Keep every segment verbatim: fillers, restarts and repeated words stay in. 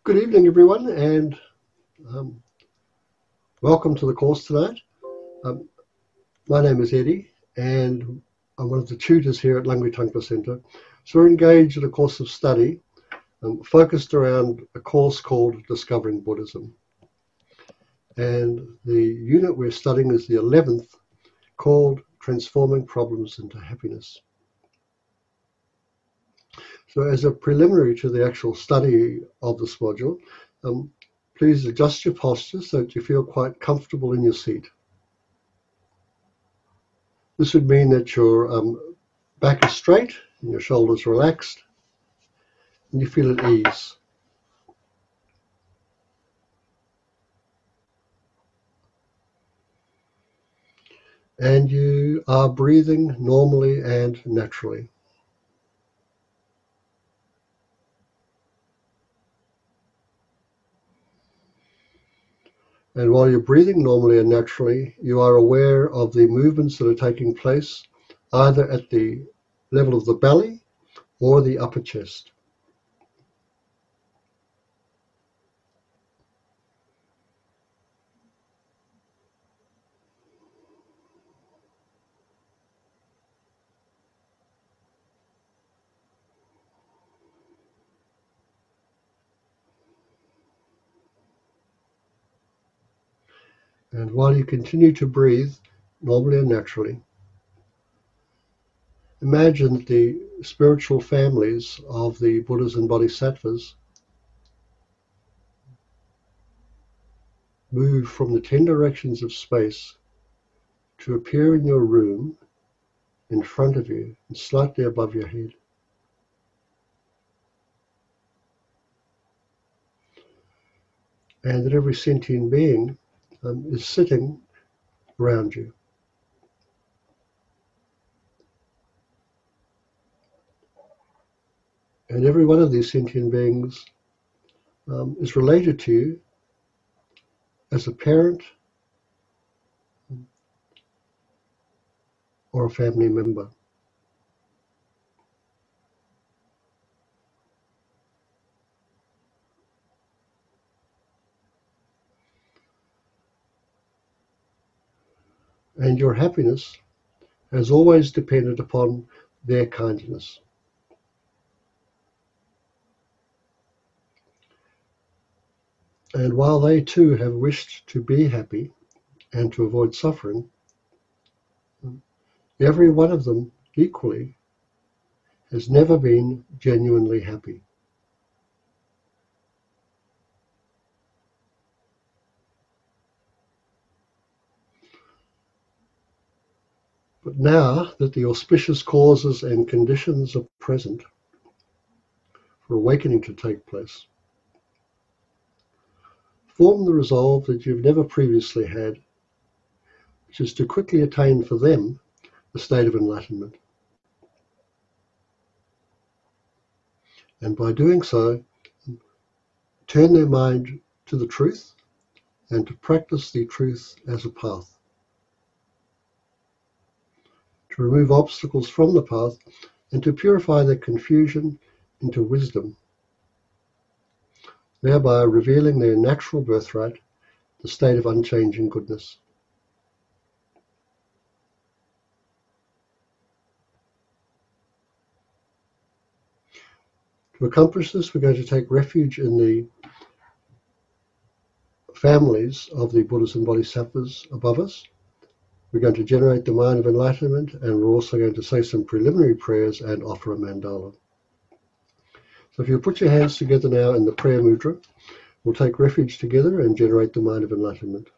Good evening, everyone, and um, welcome to the course tonight. Um, my name is Eddie, and I'm one of the tutors here at Langri Tangpa Centre. So we're engaged in a course of study um, focused around a course called Discovering Buddhism. And the unit we're studying is the eleventh, called Transforming Problems into Happiness. So as a preliminary to the actual study of this module, um, please adjust your posture so that you feel quite comfortable in your seat. This would mean that your um, back is straight and your shoulders relaxed and you feel at ease. And you are breathing normally and naturally. And while you're breathing normally and naturally, you are aware of the movements that are taking place either at the level of the belly or the upper chest. And while you continue to breathe normally and naturally, imagine that the spiritual families of the Buddhas and Bodhisattvas move from the ten directions of space to appear in your room in front of you and slightly above your head. And that every sentient being um, is sitting around you. And every one of these sentient beings um, is related to you as a parent or a family member. And your happiness has always depended upon their kindness. And while they too have wished to be happy and to avoid suffering, every one of them equally has never been genuinely happy. But now that the auspicious causes and conditions are present for awakening to take place, form the resolve that you've never previously had, which is to quickly attain for them the state of enlightenment. And by doing so, turn their mind to the truth and to practice the truth as a path. To remove obstacles from the path and to purify their confusion into wisdom, thereby revealing their natural birthright, the state of unchanging goodness. To accomplish this, we're going to take refuge in the families of the Buddhas and Bodhisattvas above us. We're going to generate the mind of enlightenment, and we're also going to say some preliminary prayers and offer a mandala. So if you put your hands together now in the prayer mudra, we'll take refuge together and generate the mind of enlightenment.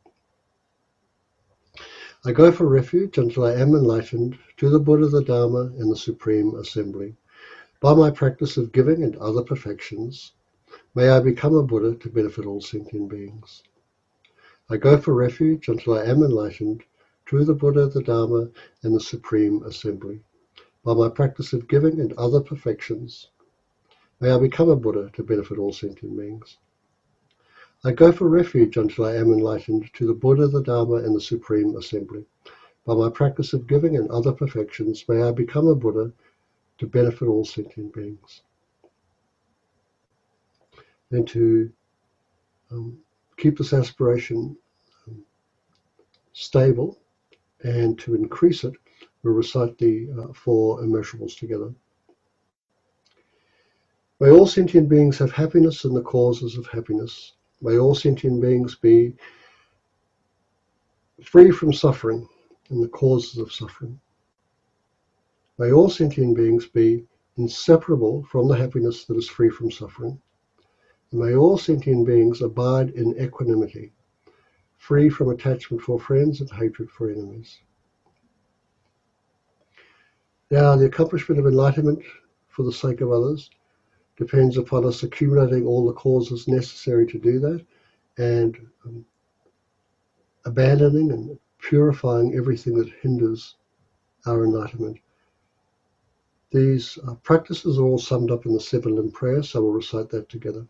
I go for refuge until I am enlightened to the Buddha, the Dharma, and the Supreme Assembly. By my practice of giving and other perfections, may I become a Buddha to benefit all sentient beings. I go for refuge until I am enlightened to the Buddha, the Dharma, and the Supreme Assembly. By my practice of giving and other perfections, may I become a Buddha to benefit all sentient beings. I go for refuge until I am enlightened to the Buddha, the Dharma, and the Supreme Assembly. By my practice of giving and other perfections, may I become a Buddha to benefit all sentient beings. and to um, keep this aspiration um, stable and to increase it, we'll recite the uh, four immeasurables together. May all sentient beings have happiness and the causes of happiness. May all sentient beings be free from suffering and the causes of suffering. May all sentient beings be inseparable from the happiness that is free from suffering. And may all sentient beings abide in equanimity, free from attachment for friends and hatred for enemies. Now, the accomplishment of enlightenment for the sake of others depends upon us accumulating all the causes necessary to do that, and um, abandoning and purifying everything that hinders our enlightenment. These uh, practices are all summed up in the seven-limb prayer, so we'll recite that together.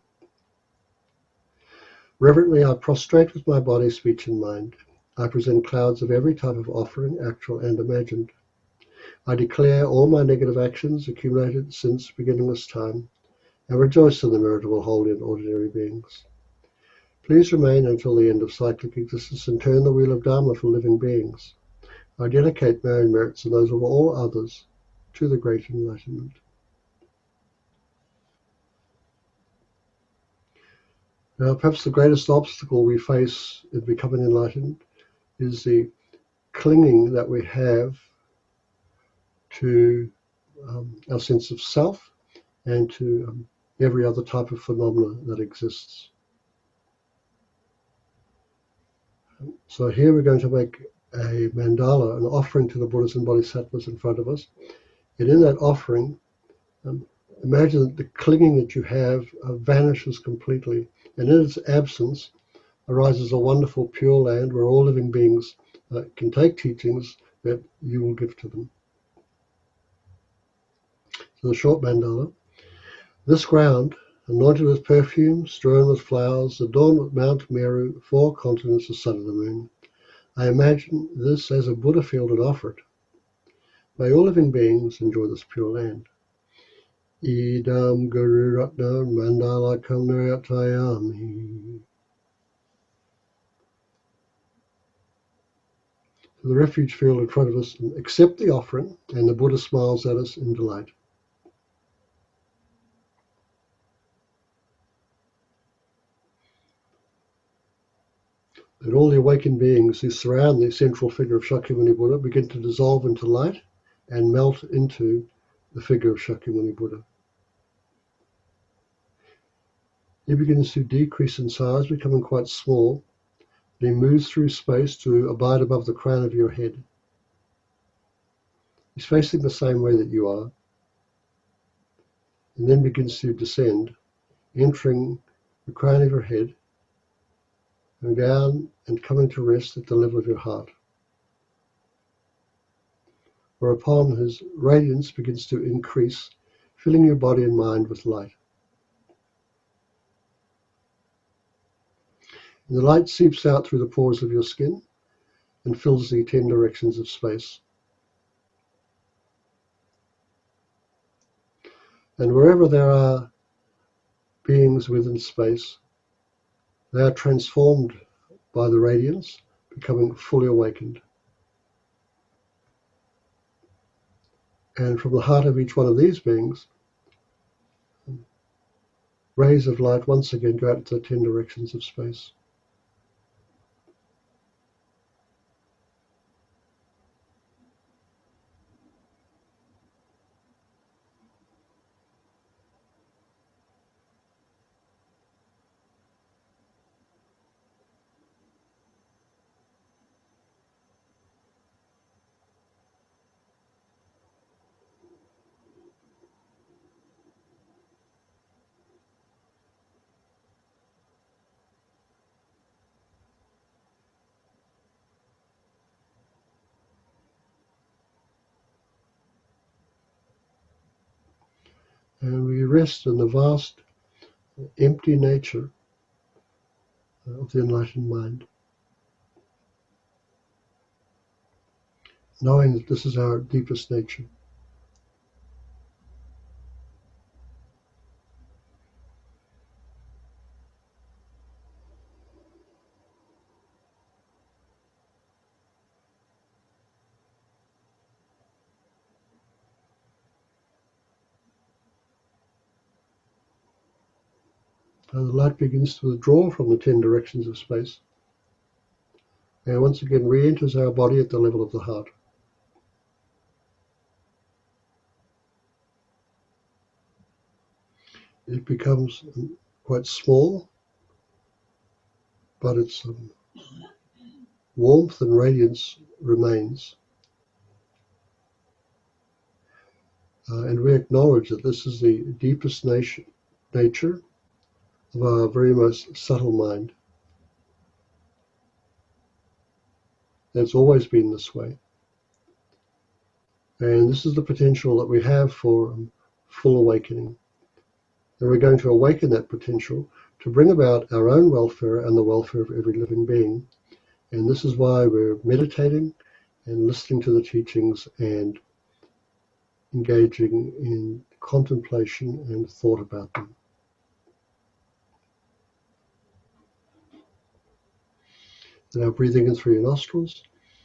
Reverently I prostrate with my body, speech and mind. I present clouds of every type of offering, actual and imagined. I declare all my negative actions accumulated since beginningless time, and rejoice in the merit of all holy and ordinary beings. Please remain until the end of cyclic existence and turn the wheel of Dharma for living beings. I dedicate my own merits and those of all others to the great enlightenment. Now, perhaps the greatest obstacle we face in becoming enlightened is the clinging that we have to um, our sense of self and to um, every other type of phenomena that exists. So here we're going to make a mandala, an offering to the Buddhas and Bodhisattvas in front of us. And in that offering, um, imagine that the clinging that you have uh, vanishes completely. And in its absence arises a wonderful pure land where all living beings uh, can take teachings that you will give to them. So the short mandala. This ground, anointed with perfume, strewn with flowers, adorned with Mount Meru, four continents, the sun and the moon. I imagine this as a Buddha field and offer it. May all living beings enjoy this pure land. Idam Guru Ratna Mandala Kamnayatayami. The refuge field in front of us, accept the offering, and the Buddha smiles at us in delight. And all the awakened beings who surround the central figure of Shakyamuni Buddha begin to dissolve into light and melt into the figure of Shakyamuni Buddha. He begins to decrease in size, becoming quite small. He moves through space to abide above the crown of your head. He's facing the same way that you are, and then begins to descend, entering the crown of your head, and down and coming to rest at the level of your heart. Whereupon his radiance begins to increase, filling your body and mind with light. And the light seeps out through the pores of your skin and fills the ten directions of space. And wherever there are beings within space, they are transformed by the radiance, becoming fully awakened. And from the heart of each one of these beings, rays of light once again go out into the ten directions of space. And we rest in the vast, empty nature of the enlightened mind, knowing that this is our deepest nature. Uh, the light begins to withdraw from the ten directions of space and once again re-enters our body at the level of the heart. It becomes um, quite small, but its um, warmth and radiance remains. Uh, and we acknowledge that this is the deepest nation, nature of our very most subtle mind. And it's always been this way. And this is the potential that we have for um, full awakening. And we're going to awaken that potential to bring about our own welfare and the welfare of every living being. And this is why we're meditating and listening to the teachings and engaging in contemplation and thought about them. Now breathing in through your nostrils,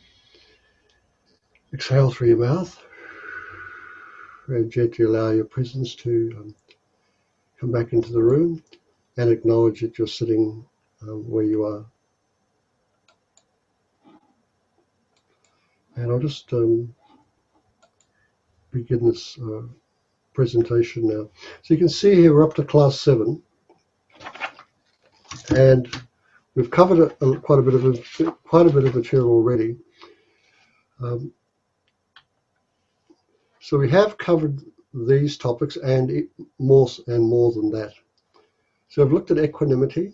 exhale through your mouth, and gently allow your presence to um, come back into the room and acknowledge that you're sitting um, where you are. And I'll just um, begin this uh, presentation now. So you can see here we're up to class seven, and we've covered a, a, quite a bit of quite a bit of material already. Um, so we have covered these topics and more and more than that. So I've looked at equanimity,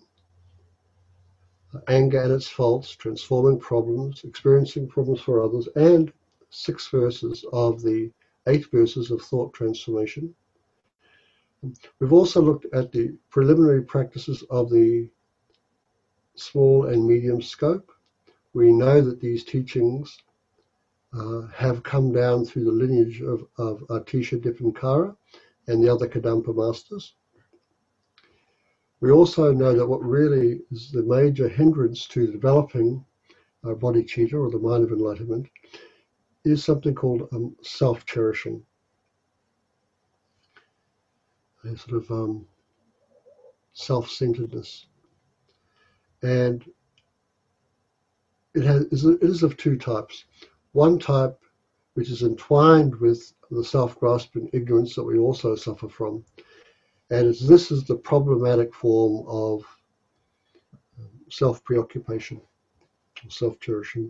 anger and its faults, transforming problems, experiencing problems for others, and six verses of the eight verses of thought transformation. We've also looked at the preliminary practices of the small and medium scope. We know that these teachings uh, have come down through the lineage of, of Atisha Dipankara and the other Kadampa masters. We also know that what really is the major hindrance to developing our bodhicitta, or the mind of enlightenment, is something called um, self-cherishing. A sort of um, self-centeredness. And it, has, it is of two types. One type which is entwined with the self-grasping ignorance that we also suffer from. And it's, this is the problematic form of self-preoccupation, self-cherishing.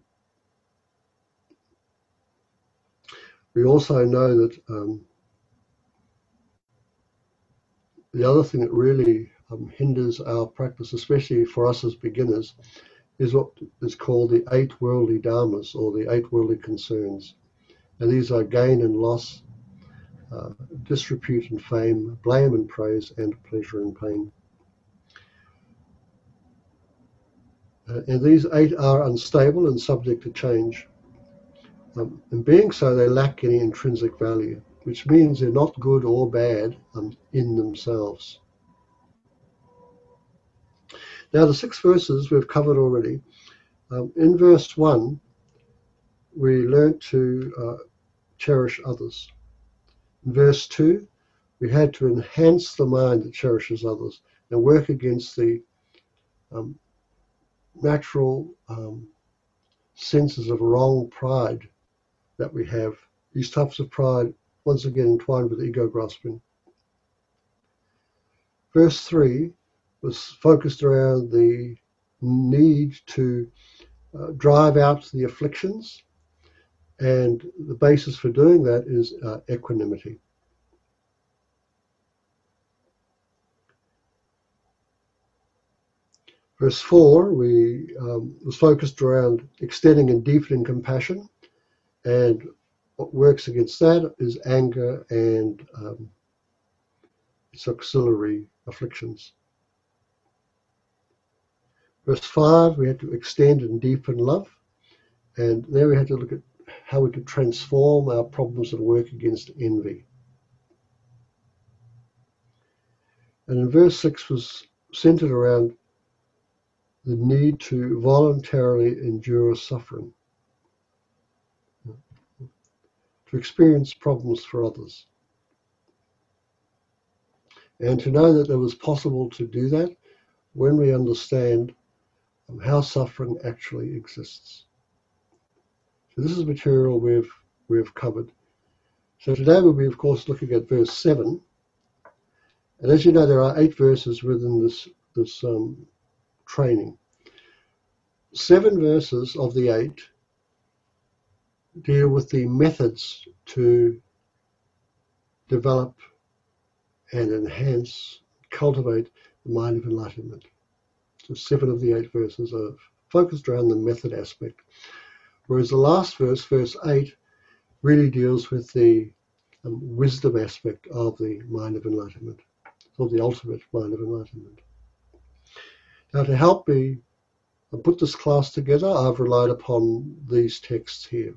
We also know that um, the other thing that really um, hinders our practice, especially for us as beginners, is what is called the eight worldly dharmas, or the eight worldly concerns. And these are gain and loss, uh, disrepute and fame, blame and praise, and pleasure and pain. Uh, and these eight are unstable and subject to change. Um, and being so, they lack any intrinsic value, which means they're not good or bad um, in themselves. Now, the six verses we've covered already. Um, in verse one, we learnt to uh, cherish others. In verse two, we had to enhance the mind that cherishes others and work against the um, natural um, senses of wrong pride that we have. These types of pride, once again, entwined with ego grasping. Verse three was focused around the need to uh, drive out the afflictions, and the basis for doing that is uh, equanimity. Verse four we um, was focused around extending and deepening compassion, and what works against that is anger and um, its auxiliary afflictions. Verse five, we had to extend and deepen love, and there we had to look at how we could transform our problems and work against envy. And in verse six was centered around the need to voluntarily endure suffering, to experience problems for others. and to know that it was possible to do that when we understand um, how suffering actually exists. So this is material we've we've covered. So today we'll be, of course, looking at verse seven. And as you know, there are eight verses within this this um, training. Seven verses of the eight deal with the methods to develop and enhance, cultivate the mind of enlightenment. So seven of the eight verses are focused around the method aspect, whereas the last verse, verse eight, really deals with the um, wisdom aspect of the mind of enlightenment, or the ultimate mind of enlightenment. Now, to help me put this class together, I've relied upon these texts here.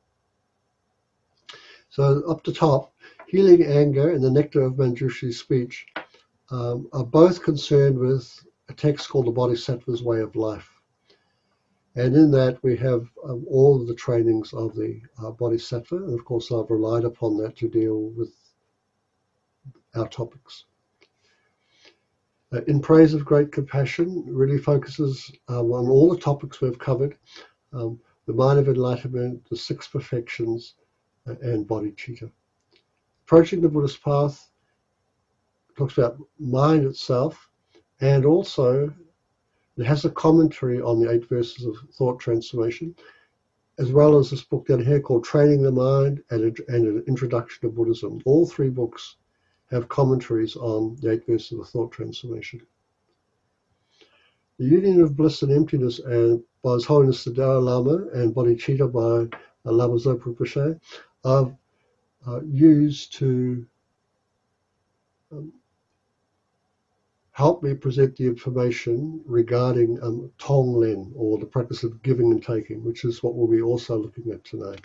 So up the top, Healing Anger and the Nectar of Manjushi's Speech um, are both concerned with a text called the Bodhisattva's Way of Life. And in that we have um, all of the trainings of the uh, Bodhisattva, and of course I've relied upon that to deal with our topics. Uh, in Praise of Great Compassion really focuses um, on all the topics we've covered, um, the mind of enlightenment, the six perfections, uh, and bodhicitta. Approaching the Buddhist Path talks about mind itself, and also it has a commentary on the eight verses of thought transformation, as well as this book down here called Training the Mind and, a, and an Introduction to Buddhism. All three books have commentaries on the eight verses of thought transformation. The Union of Bliss and Emptiness and by His Holiness the Dalai Lama and Bodhicitta by uh, Lama Zopa Rinpoche are uh, used to um, help me present the information regarding um, Tonglen, or the practice of giving and taking, which is what we'll be also looking at tonight.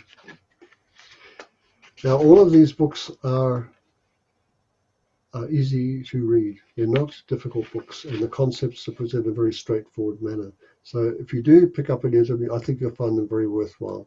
Now, all of these books are, are easy to read. They're not difficult books, and the concepts are presented in a very straightforward manner. So if you do pick up any of them, I think you'll find them very worthwhile.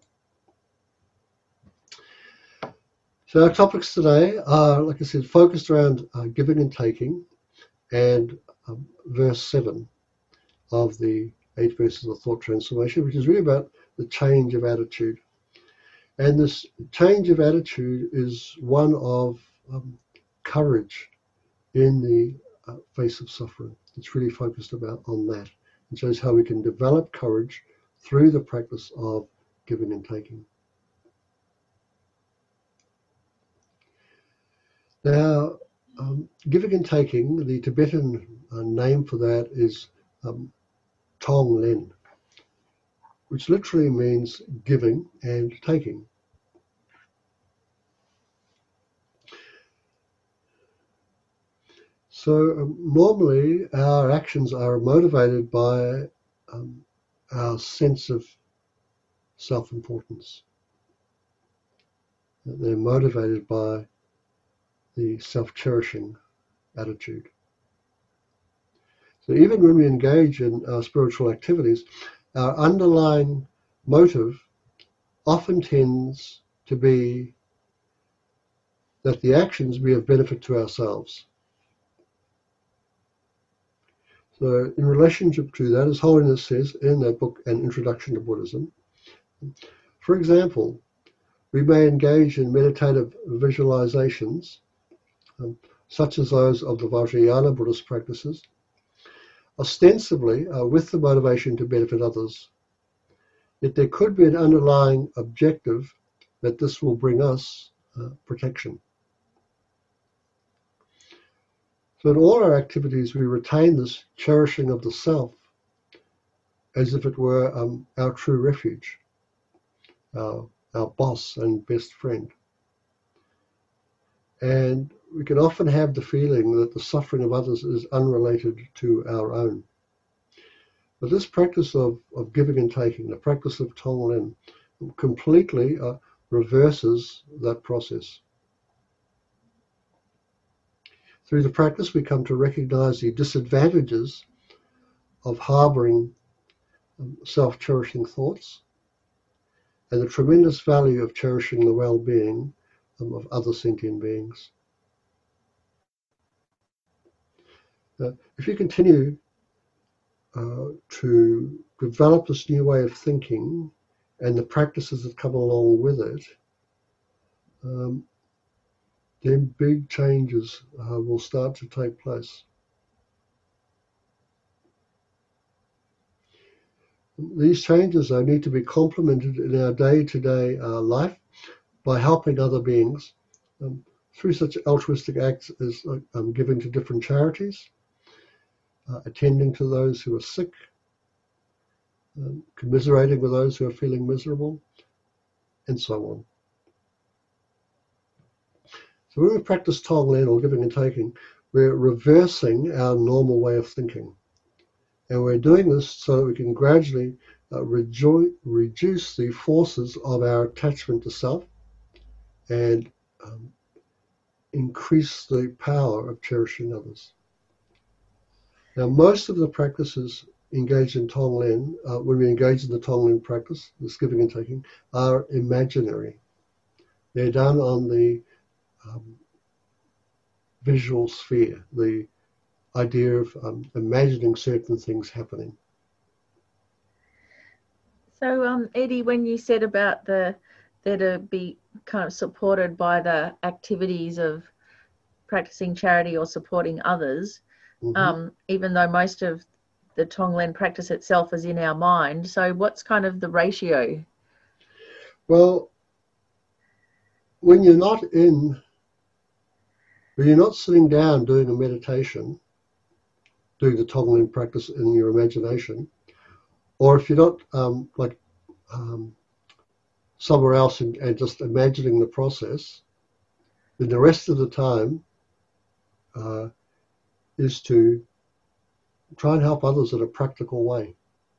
So our topics today are, like I said, focused around uh, giving and taking, and um, verse seven of the eight verses of thought transformation, which is really about the change of attitude. And this change of attitude is one of um, courage in the uh, face of suffering. It's really focused about on that. It shows how we can develop courage through the practice of giving and taking. Now, um, giving and taking, the Tibetan uh, name for that is um, Tonglen, which literally means giving and taking. So um, normally our actions are motivated by um, our sense of self-importance. They're motivated by the self-cherishing attitude. So even when we engage in our spiritual activities, our underlying motive often tends to be that the actions be of benefit to ourselves. So in relationship to that, as Holiness says in that book, An Introduction to Buddhism, for example, we may engage in meditative visualizations, um, such as those of the Vajrayana Buddhist practices, ostensibly uh, with the motivation to benefit others. Yet there could be an underlying objective that this will bring us uh, protection. So in all our activities, we retain this cherishing of the self as if it were um, our true refuge, our, our boss and best friend. And we can often have the feeling that the suffering of others is unrelated to our own. But this practice of, of giving and taking, the practice of Tonglen, completely uh, reverses that process. Through the practice, we come to recognize the disadvantages of harboring um, self-cherishing thoughts and the tremendous value of cherishing the well-being um, of other sentient beings. Uh, if you continue uh, to develop this new way of thinking and the practices that come along with it, um, then big changes uh, will start to take place. These changes, though, need to be complemented in our day-to-day uh, life by helping other beings um, through such altruistic acts as uh, um, giving to different charities, uh, attending to those who are sick, um, commiserating with those who are feeling miserable, and so on. So when we practice Tonglen, or giving and taking, we're reversing our normal way of thinking. And we're doing this so that we can gradually uh, rejo- reduce the forces of our attachment to self and um, increase the power of cherishing others. Now, most of the practices engaged in Tonglen, uh, when we engage in the Tonglen practice, this giving and taking, are imaginary. They're done on the um, visual sphere, the idea of um, imagining certain things happening. So, um, Eddie, when you said about the there to be kind of supported by the activities of practicing charity or supporting others, Mm-hmm. um, even though most of the Tonglen practice itself is in our mind, so what's kind of the ratio? Well, when you're not in, when you're not sitting down doing a meditation, doing the Tonglen practice in your imagination, or if you're not um, like um, somewhere else and, and just imagining the process, then the rest of the time uh, is to try and help others in a practical way.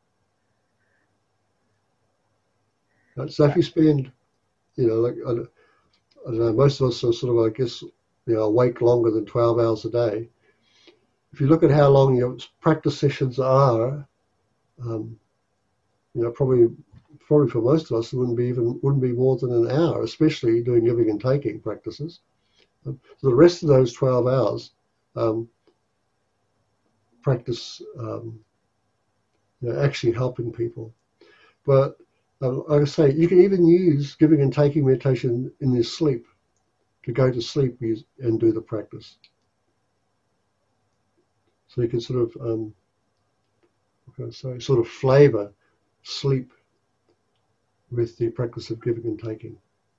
Right? So if you spend, you know, like I, I don't know, most of us are sort of, I guess, you know, awake longer than twelve hours a day. If you look at how long your practice sessions are, um, you know, probably probably for most of us, it wouldn't be even wouldn't be more than an hour, especially doing giving and taking practices. Um, so the rest of those twelve hours, um, practice, um, you know, actually helping people. But uh, like I say, you can even use giving and taking meditation in your sleep, to go to sleep and do the practice. So you can sort of, um, what can I say, sort of flavor sleep with the practice of giving and taking.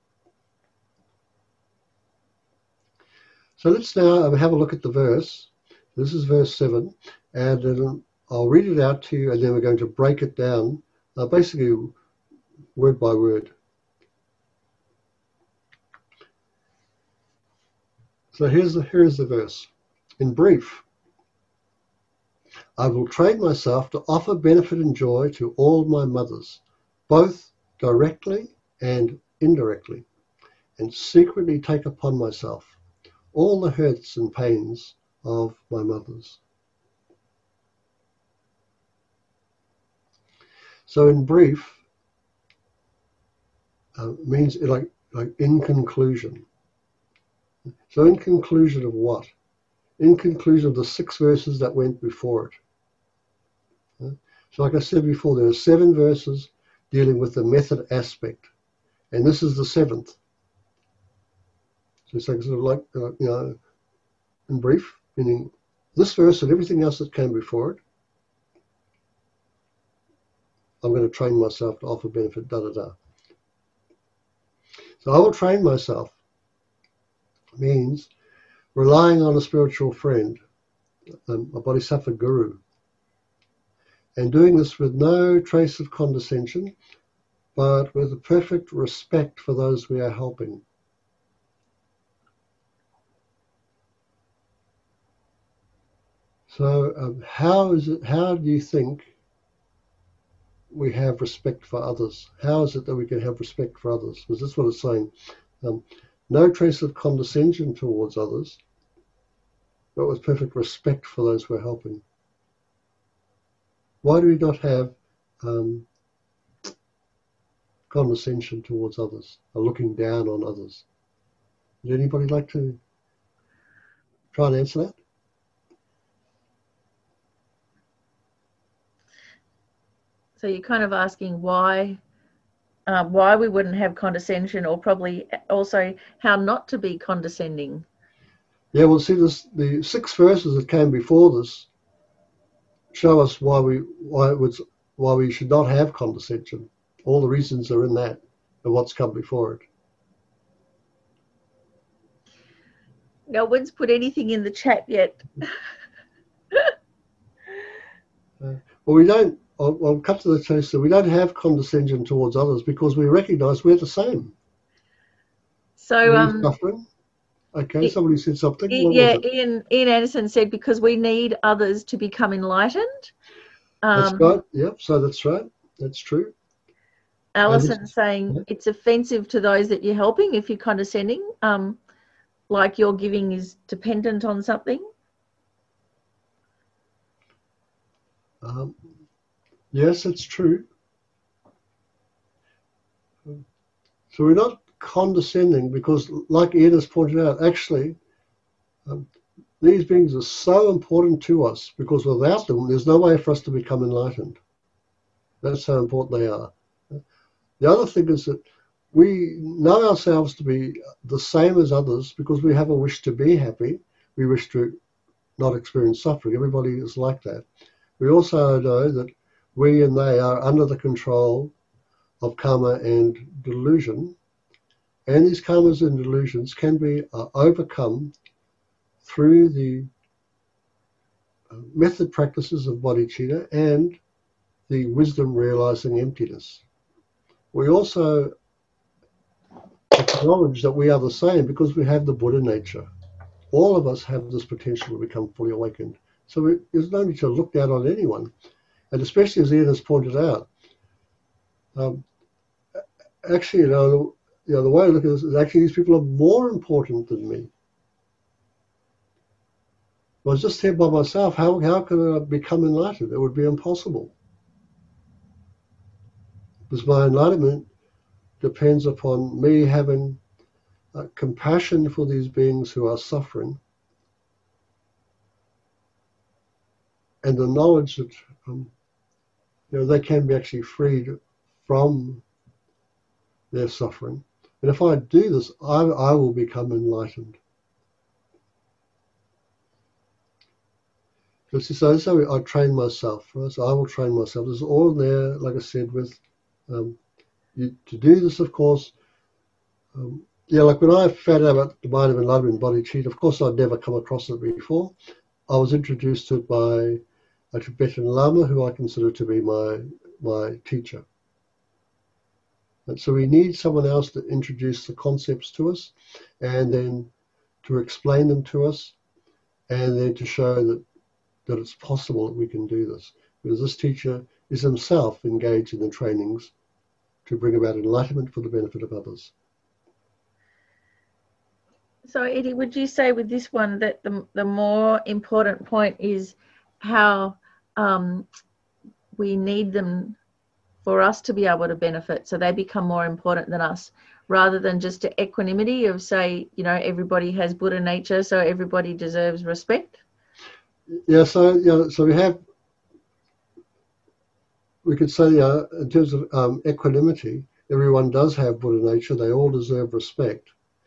So let's now have a look at the verse. This is verse seven, and then I'll read it out to you, and then we're going to break it down, uh, basically word by word. So here's the, here's the verse. In brief, I will train myself to offer benefit and joy to all my mothers, both directly and indirectly, and secretly take upon myself all the hurts and pains of my mothers. So in brief, uh, means like, like in conclusion. So in conclusion of what? In conclusion of the six verses that went before it. So like I said before, there are seven verses dealing with the method aspect, and this is the seventh. So it's like sort of like, uh, you know, in brief, meaning this verse and everything else that came before it, I'm going to train myself to offer benefit, da da da. So I will train myself means relying on a spiritual friend, um, a bodhisattva guru, and doing this with no trace of condescension, but with a perfect respect for those we are helping. So um, how is it, how do you think we have respect for others? How is it that we can have respect for others? Because that's what it's saying. Um, no trace of condescension towards others, but with perfect respect for those we're helping. Why do we not have um, condescension towards others, or looking down on others? Would anybody like to try and answer that? So you're kind of asking why, um, why we wouldn't have condescension, or probably also how not to be condescending. Yeah, well, see, this, the six verses that came before this show us why we why it was why we should not have condescension. All the reasons are in that and what's come before it. No one's put anything in the chat yet. Uh, well, we don't. I'll, I'll cut to the chase. So we don't have condescension towards others because we recognise we're the same. So, We're um, suffering. Okay, it, somebody said something. it, What yeah, was it? Ian Ian Anderson said because we need others to become enlightened. That's Um, right. Yep. So that's right. That's true. Alison This, saying yeah. it's offensive to those that you're helping if you're condescending, um, like your giving is dependent on something. Um, yes, it's true. So we're not condescending because, like Ian has pointed out, actually, um, these beings are so important to us because without them, there's no way for us to become enlightened. That's how important they are. The other thing is that we know ourselves to be the same as others because we have a wish to be happy. We wish to not experience suffering. Everybody is like that. We also know that we and they are under the control of karma and delusion. And these karmas and delusions can be uh, overcome through the uh, method practices of bodhicitta and the wisdom realizing emptiness. We also acknowledge that we are the same because we have the Buddha nature. All of us have this potential to become fully awakened. So we, there's no need to look down on anyone. And especially as Ian has pointed out, um, actually, you know, you know, the way I look at this is actually these people are more important than me. If I was just here by myself, how, how could I become enlightened? It would be impossible. Because my enlightenment depends upon me having uh, compassion for these beings who are suffering and the knowledge that um, you know, they can be actually freed from their suffering. And if I do this, I, I will become enlightened. So that's how I train myself. Right? So I will train myself. There's all in there, like I said, with um, you, to do this, of course. Um, yeah, like when I found out about the mind of enlightenment and bodhicitta, of course I'd never come across it before. I was introduced to it by a Tibetan Lama who I consider to be my my teacher. And so we need someone else to introduce the concepts to us and then to explain them to us and then to show that, that it's possible that we can do this. Because this teacher is himself engaged in the trainings to bring about enlightenment for the benefit of others. So, Eddie, would you say with this one that the, the more important point is how um, we need them for us to be able to benefit, so they become more important than us, rather than just the equanimity of, say, you know, everybody has Buddha nature, so everybody deserves respect? Yeah, so yeah, so we have, we could say, uh, in terms of um, equanimity, everyone does have Buddha nature. They all deserve respect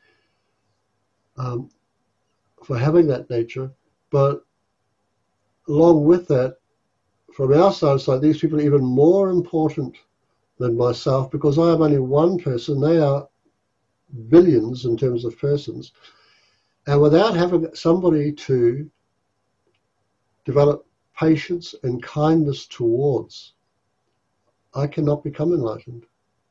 um, for having that nature. But along with that, from our side, it's like these people are even more important than myself because I am only one person. They are billions in terms of persons. And without having somebody to develop patience and kindness towards, I cannot become enlightened.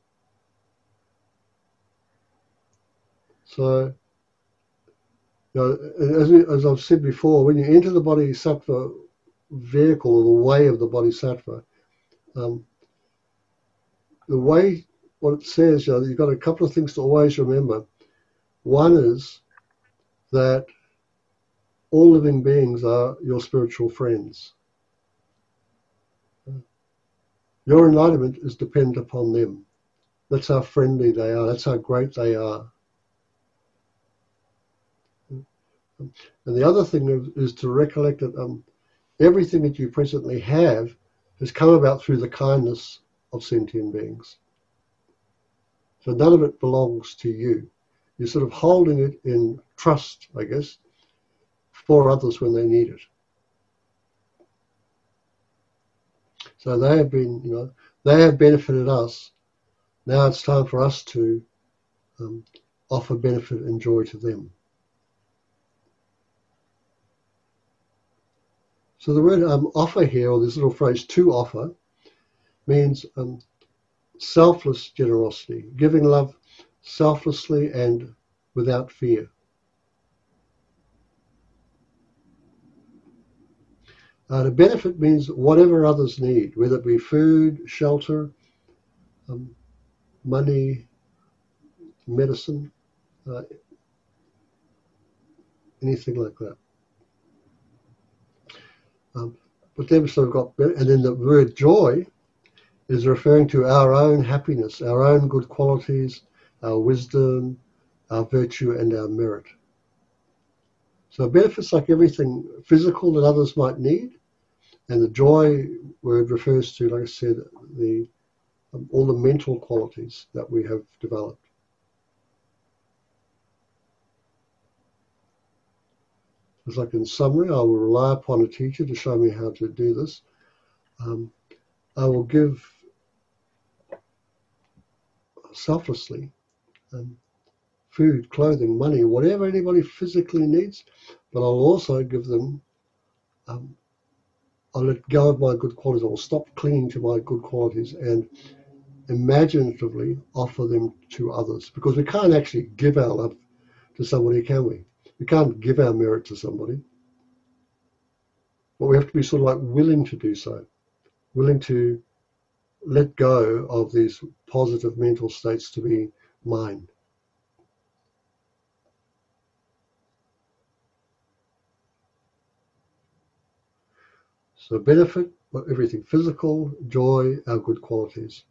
So, you know, as, we, as I've said before, when you enter the bodhisattva vehicle or the way of the bodhisattva, um, the way, what it says, you know, you've got a couple of things to always remember. One is that all living beings are your spiritual friends. Your enlightenment is dependent upon them. That's how friendly they are. That's how great they are. And the other thing is, is to recollect that um, everything that you presently have has come about through the kindness of sentient beings. So none of it belongs to you. You're sort of holding it in trust, I guess, for others when they need it. So they have been, you know, they have benefited us. Now it's time for us to um, offer benefit and joy to them. So the word um, offer here, or this little phrase to offer, means um, selfless generosity, giving love selflessly and without fear. Uh, the benefit means whatever others need, whether it be food, shelter, um, money, medicine, uh, anything like that. Um, but then we've sort of got, and then the word joy is referring to our own happiness, our own good qualities, our wisdom, our virtue, and our merit. So benefits like everything physical that others might need, and the joy word refers to, like I said, the um, all the mental qualities that we have developed. It's like in summary, I will rely upon a teacher to show me how to do this. Um, I will give selflessly um, food, clothing, money, whatever anybody physically needs, but I'll also give them, um, I'll let go of my good qualities. I will stop clinging to my good qualities and imaginatively offer them to others, because we can't actually give our love to somebody, can we? We can't give our merit to somebody. But we have to be sort of like willing to do so, willing to let go of these positive mental states to be mine. So benefit, everything physical, joy, our good qualities.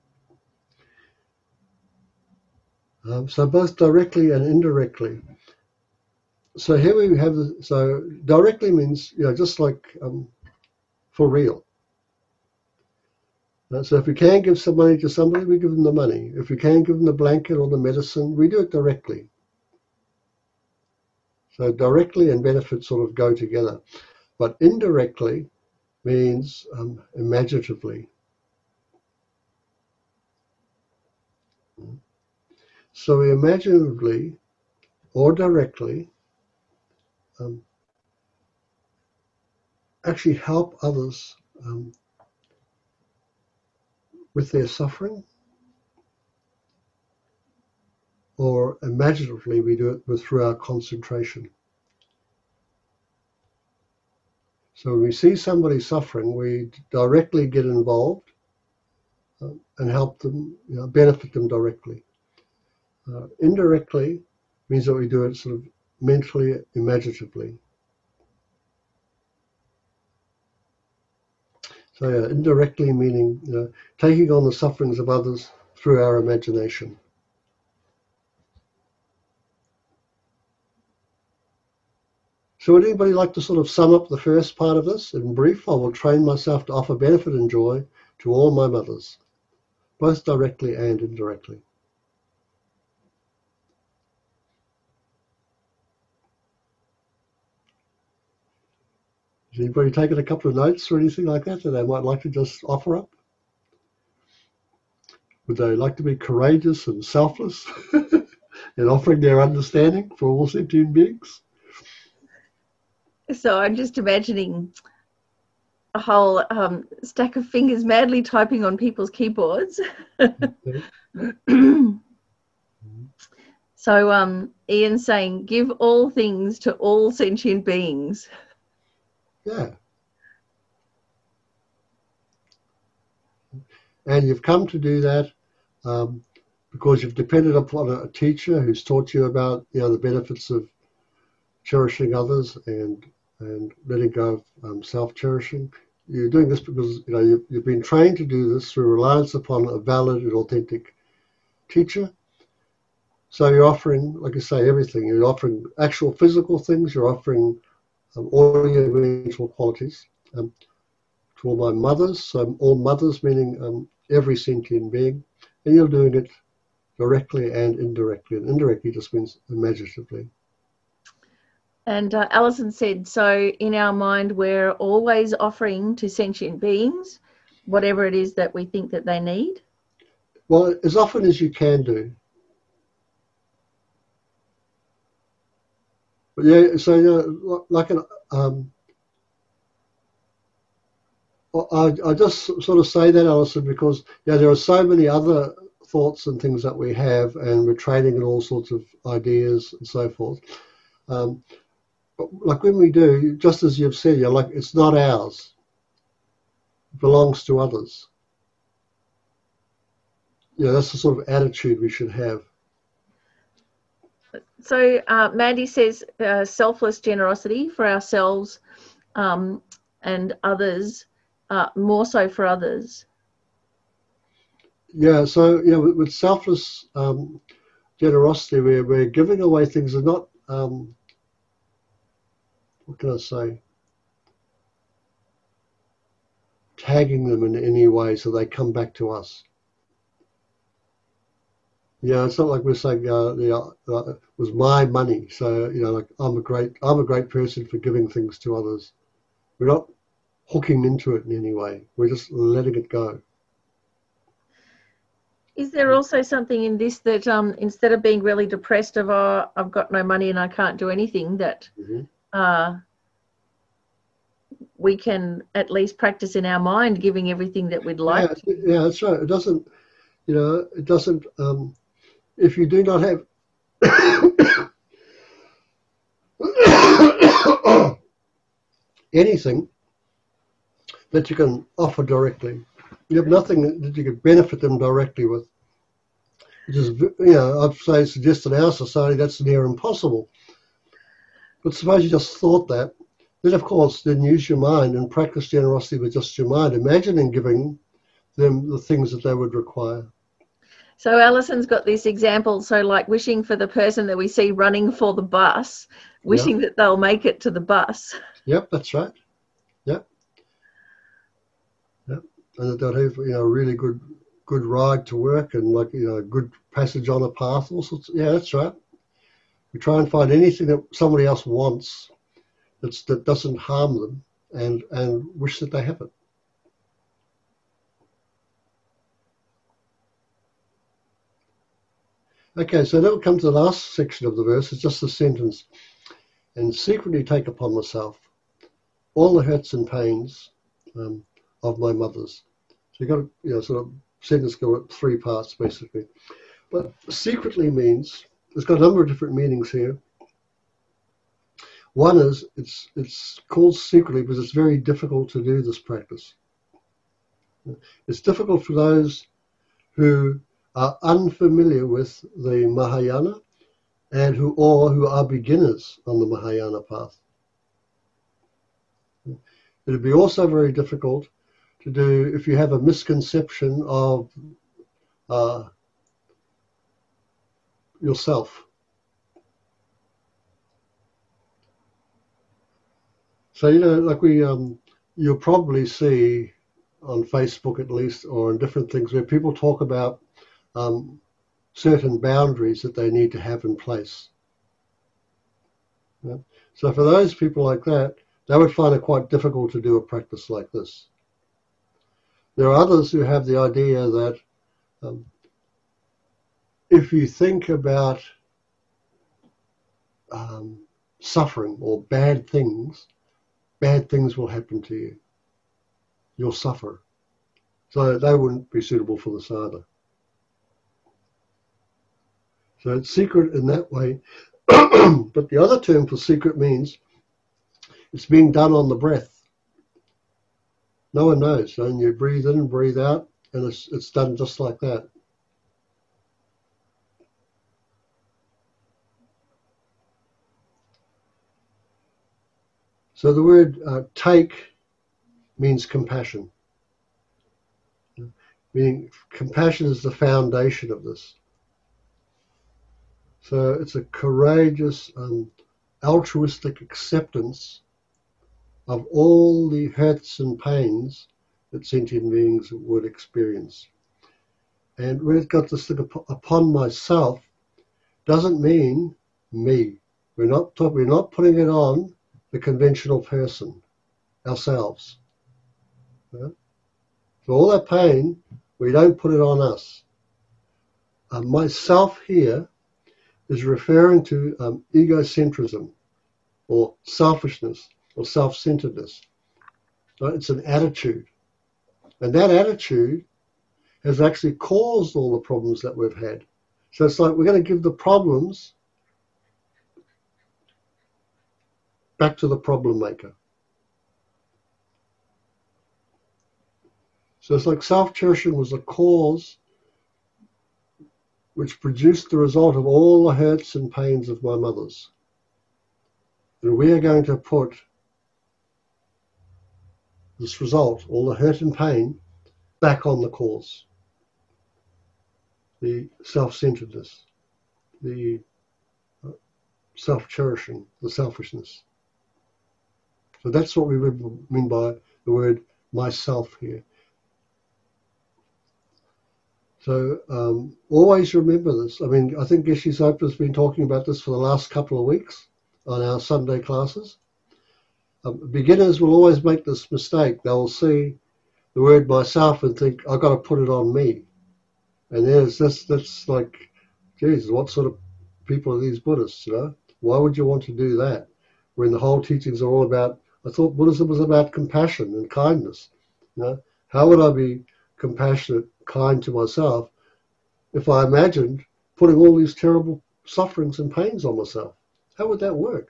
Um, so both directly and indirectly. So here we have, the, so directly means, you know, just like um, for real. Uh, so if we can give some money to somebody, we give them the money. If we can give them the blanket or the medicine, we do it directly. So directly and benefit sort of go together. But indirectly means um, imaginatively. So we imaginatively or directly um, actually help others um, with their suffering, or imaginatively we do it with, through our concentration. So when we see somebody suffering, we directly get involved uh, and help them, you know, benefit them directly. Uh, indirectly means that we do it sort of mentally, imaginatively. So yeah, indirectly meaning, you know, taking on the sufferings of others through our imagination. So would anybody like to sort of sum up the first part of this in brief? I will train myself to offer benefit and joy to all my mothers, both directly and indirectly. Has anybody taken a couple of notes or anything like that that they might like to just offer up? Would they like to be courageous and selfless in offering their understanding for all sentient beings? So I'm just imagining a whole um, stack of fingers madly typing on people's keyboards. So um, Ian's saying, give all things to all sentient beings. Yeah. And you've come to do that um, because you've depended upon a teacher who's taught you about, you know, the benefits of cherishing others and and letting go of um, self-cherishing. You're doing this because, you know, you've, you've been trained to do this through reliance upon a valid and authentic teacher. So you're offering, like I say, everything. You're offering actual physical things. You're offering um, all your mental qualities um, to all my mothers, so all mothers meaning um, every sentient being, and you're doing it directly and indirectly, and indirectly just means imaginatively. And uh, Alison said, so in our mind, we're always offering to sentient beings whatever it is that we think that they need. Well, as often as you can do. But yeah, so you know, like an, um, I, I just sort of say that, Alison, because yeah, there are so many other thoughts and things that we have, and we're trading in all sorts of ideas and so forth. Um, but like when we do, just as you've said, you're like, it's not ours. It belongs to others. Yeah, that's the sort of attitude we should have. So uh, Mandy says uh, selfless generosity for ourselves um, and others, uh, more so for others. Yeah, so yeah, with, with selfless um, generosity, we're, we're giving away things that are not, um, what can I say, tagging them in any way so they come back to us. Yeah, it's not like we're saying, uh, yeah, uh, it was my money, so you know, like I'm a great, I'm a great person for giving things to others. We're not hooking into it in any way. We're just letting it go. Is there also something in this that um, instead of being really depressed of, oh, I've got no money and I can't do anything, that Mm-hmm. uh, we can at least practice in our mind giving everything that we'd like Yeah, to? yeah, that's right. It doesn't, you know, it doesn't. Um, if you do not have anything that you can offer directly, you have nothing that you can benefit them directly with. Which is, you know, I'd say suggest in our society that's near impossible. But suppose you just thought that, then of course, then use your mind and practice generosity with just your mind, imagining giving them the things that they would require. So Alison's got this example, so like wishing for the person that we see running for the bus, wishing Yep. that they'll make it to the bus. Yep, that's right. Yep. Yep. And that they'll have, you know, a really good good ride to work and like, you know, a good passage on a path, all sorts. Yeah, that's right. We try and find anything that somebody else wants that's, that doesn't harm them and, and wish that they have it. Okay, so now we come to the last section of the verse. It's just the sentence. And secretly take upon myself all the hurts and pains um, of my mothers. So you've got to, you know, sort of sentence go at three parts basically. But secretly means, it's got a number of different meanings here. One is it's it's called secretly because it's very difficult to do this practice. It's difficult for those who are unfamiliar with the Mahayana and who or who are beginners on the Mahayana path. It would be also very difficult to do if you have a misconception of uh, yourself. So, you know, like we, um, you'll probably see on Facebook at least, or in different things where people talk about um, certain boundaries that they need to have in place. Yeah? So for those people like that, they would find it quite difficult to do a practice like this. There are others who have the idea that um, if you think about um, suffering or bad things, bad things will happen to you. You'll suffer. So they wouldn't be suitable for this either. So it's secret in that way. But the other term for secret means it's being done on the breath. No one knows. And you breathe in and breathe out, and it's, it's done just like that. So the word uh, take means compassion. Meaning compassion is the foundation of this. So it's a courageous, um, altruistic acceptance of all the hurts and pains that sentient beings would experience. And when it got this thing upon myself, doesn't mean me. We're not talk, we're not putting it on the conventional person, ourselves. Yeah? So all that pain, we don't put it on us. Uh, myself here is referring to um, egocentrism or selfishness or self-centeredness. Right? It's an attitude. And that attitude has actually caused all the problems that we've had. So it's like we're going to give the problems back to the problem maker. So it's like self-cherishing was the cause which produced the result of all the hurts and pains of my mothers. And we are going to put this result, all the hurt and pain, back on the cause. The self-centeredness, the self-cherishing, the selfishness. So that's what we mean by the word myself here. So um, always remember this. I mean, I think Geshe Sopa has been talking about this for the last couple of weeks on our Sunday classes. Um, beginners will always make this mistake. They'll see the word myself and think, I've got to put it on me. And there's this, that's like, geez, what sort of people are these Buddhists, you know? Why would you want to do that? When the whole teachings are all about, I thought Buddhism was about compassion and kindness. You know? How would I be compassionate, kind to myself if I imagined putting all these terrible sufferings and pains on myself? How would that work?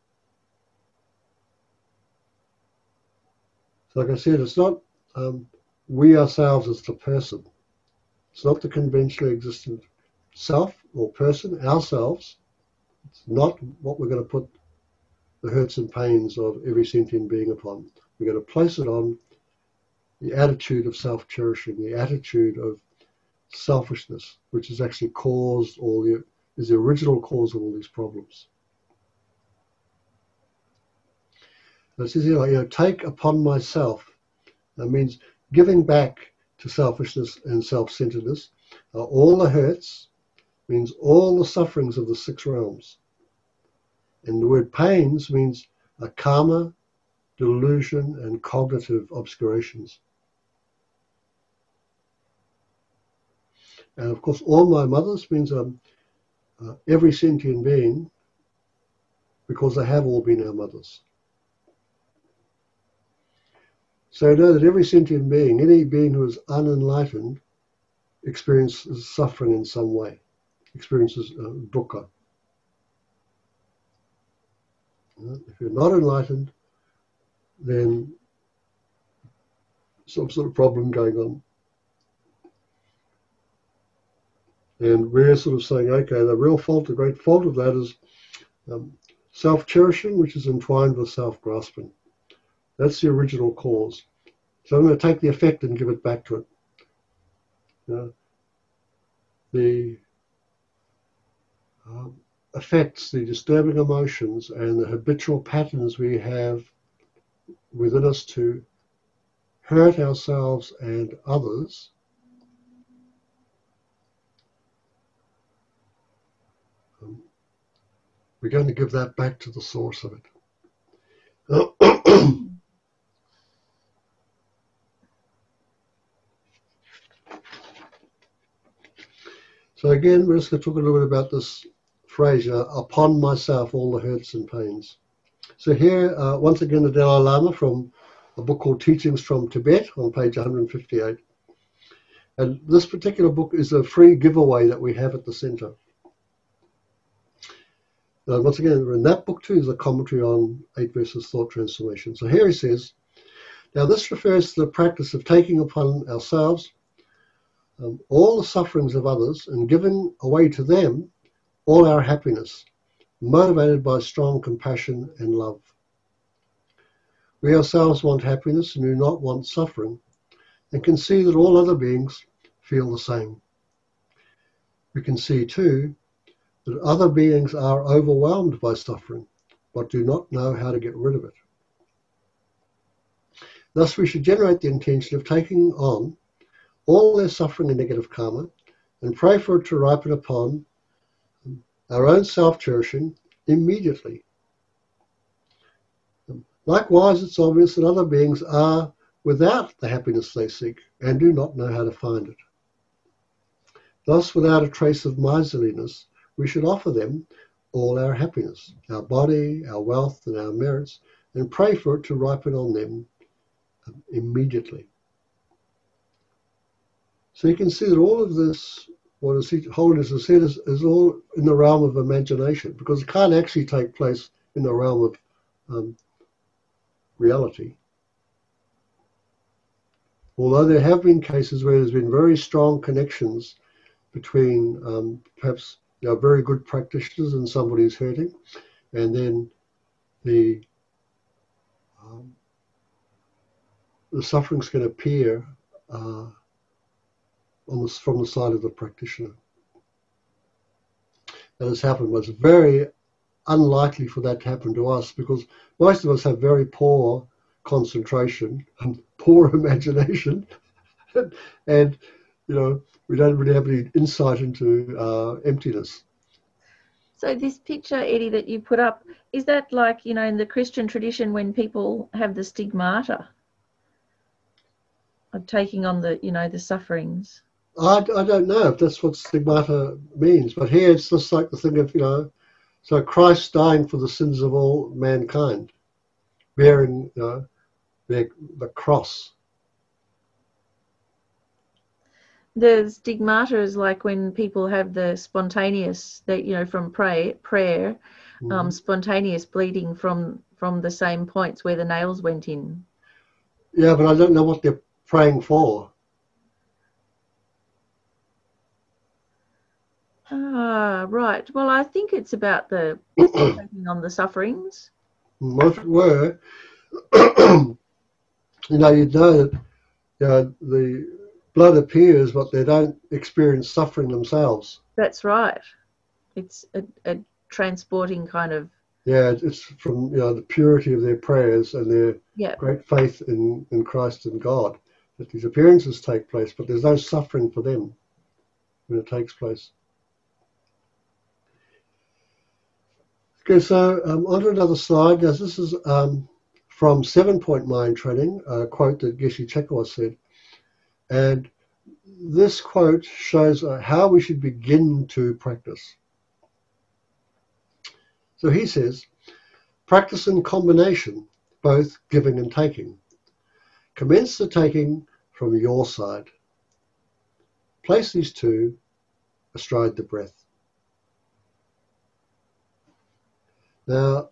So like I said, it's not um, we ourselves as the person. It's not the conventionally existent self or person, ourselves. It's not what we're going to put the hurts and pains of every sentient being upon. We're going to place it on the attitude of self-cherishing, the attitude of selfishness, which has actually caused all the, is the original cause of all these problems. It says here, you know, take upon myself. That means giving back to selfishness and self-centeredness. Uh, all the hurts means all the sufferings of the six realms. And the word pains means a karma, delusion, and cognitive obscurations. And of course, all my mothers means um, uh, every sentient being, because they have all been our mothers. So know that every sentient being, any being who is unenlightened, experiences suffering in some way, experiences uh, dukkha. If you're not enlightened, then some sort of problem going on. And we're sort of saying, okay, the real fault, the great fault of that is um, self-cherishing, which is entwined with self-grasping. That's the original cause. So I'm going to take the effect and give it back to it. You know, the um, effects, the disturbing emotions, and the habitual patterns we have within us to hurt ourselves and others um, we're going to give that back to the source of it. So again, we're just going to talk a little bit about this phrase, uh, upon myself all the hurts and pains. So here, uh, once again, the Dalai Lama from a book called Teachings from Tibet on page one hundred fifty-eight. And this particular book is a free giveaway that we have at the center. Now, once again, in that book too is a commentary on Eight Verses Thought Transformation. So here he says, now this refers to the practice of taking upon ourselves um, all the sufferings of others and giving away to them all our happiness, motivated by strong compassion and love. We ourselves want happiness and do not want suffering, and can see that all other beings feel the same. We can see too that other beings are overwhelmed by suffering, but do not know how to get rid of it. Thus, we should generate the intention of taking on all their suffering and negative karma and pray for it to ripen upon our own self-cherishing immediately. Likewise, it's obvious that other beings are without the happiness they seek and do not know how to find it. Thus, without a trace of miserliness, we should offer them all our happiness, our body, our wealth, and our merits, and pray for it to ripen on them immediately. So you can see that all of this, what His Holiness has said, is, is all in the realm of imagination, because it can't actually take place in the realm of um, reality. Although there have been cases where there's been very strong connections between um, perhaps you know, very good practitioners and somebody who's hurting, and then the um, the sufferings can appear uh, on the, from the side of the practitioner. That has happened, but it's very unlikely for that to happen to us, because most of us have very poor concentration and poor imagination, and you know we don't really have any insight into uh, emptiness. So this picture, Eddie, that you put up, is that like, you know, in the Christian tradition when people have the stigmata of taking on the, you know, the sufferings? I, I don't know if that's what stigmata means, but here it's just like the thing of, you know, so Christ dying for the sins of all mankind, bearing, you know, the, the cross. The stigmata is like when people have the spontaneous, that, you know, from pray, prayer, mm-hmm. um, spontaneous bleeding from, from the same points where the nails went in. Yeah, but I don't know what they're praying for. Ah, right. Well, I think it's about the taking on the sufferings. Well, if it were, you know, you'd know that, you know, the blood appears, but they don't experience suffering themselves. That's right. It's a, a transporting kind of. Yeah, it's from, you know, the purity of their prayers and their yeah. great faith in, in Christ and God that these appearances take place, but there's no suffering for them when it takes place. Okay, so um, on to another slide. Now, this is um, from Seven Point Mind Training, a quote that Geshe Chekawa said. And this quote shows uh, how we should begin to practice. So he says, practice in combination, both giving and taking. Commence the taking from your side. Place these two astride the breath. Now,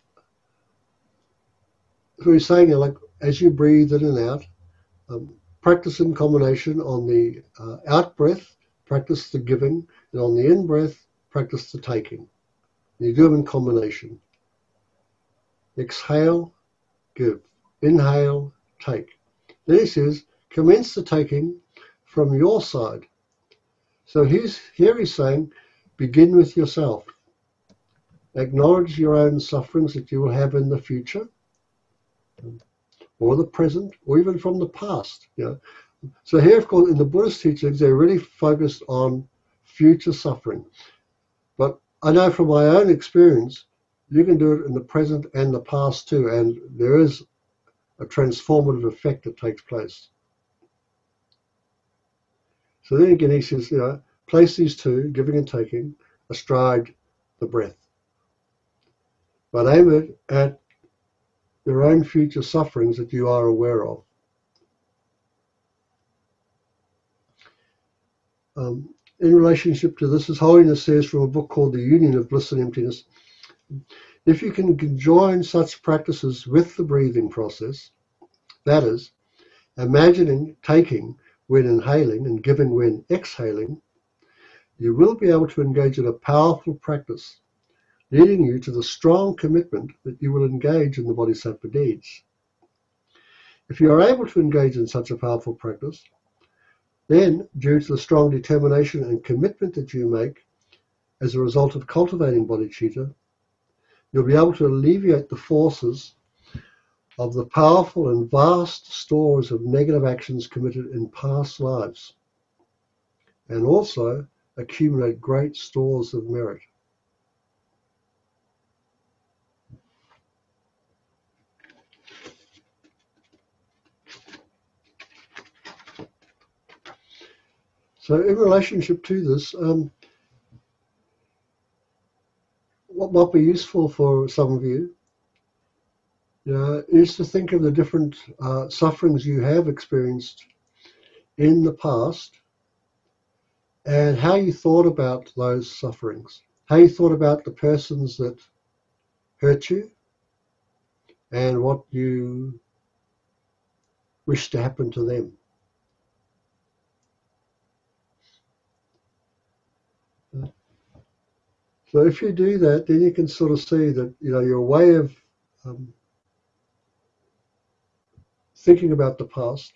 so he's saying, like, as you breathe in and out, um, practice in combination on the uh, out breath, practice the giving, and on the in breath, practice the taking. You do them in combination. Exhale, give. Inhale, take. Then he says, commence the taking from your side. So he's, here he's saying, begin with yourself. Acknowledge your own sufferings that you will have in the future, or the present, or even from the past. You know? So here, of course, in the Buddhist teachings, they're really focused on future suffering. But I know from my own experience, you can do it in the present and the past too, and there is a transformative effect that takes place. So then again, he says, you know, place these two, giving and taking, astride the breath. But aim it at your own future sufferings that you are aware of. Um, in relationship to this, His Holiness says from a book called The Union of Bliss and Emptiness, if you can join such practices with the breathing process, that is, imagining taking when inhaling and giving when exhaling, you will be able to engage in a powerful practice, leading you to the strong commitment that you will engage in the Bodhisattva deeds. If you are able to engage in such a powerful practice, then, due to the strong determination and commitment that you make as a result of cultivating bodhicitta, you'll be able to alleviate the forces of the powerful and vast stores of negative actions committed in past lives, and also accumulate great stores of merit. So in relationship to this, um, what might be useful for some of you, you know, is to think of the different uh, sufferings you have experienced in the past and how you thought about those sufferings, how you thought about the persons that hurt you and what you wish to happen to them. So if you do that, then you can sort of see that, you know, your way of um, thinking about the past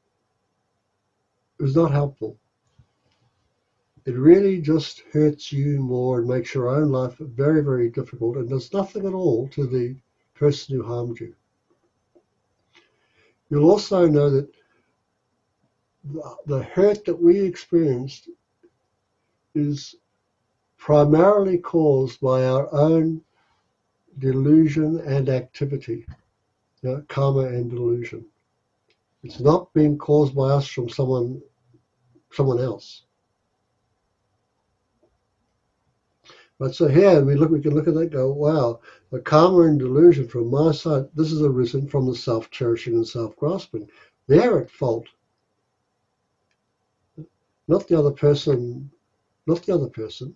is not helpful. It really just hurts you more and makes your own life very, very difficult and does nothing at all to the person who harmed you. You'll also know that the hurt that we experienced is primarily caused by our own delusion and activity, you know, karma and delusion. It's not being caused by us from someone, someone else. But so here we look, we can look at that and go, wow, the karma and delusion from my side, this has arisen from the self-cherishing and self-grasping. They're at fault. Not the other person, not the other person.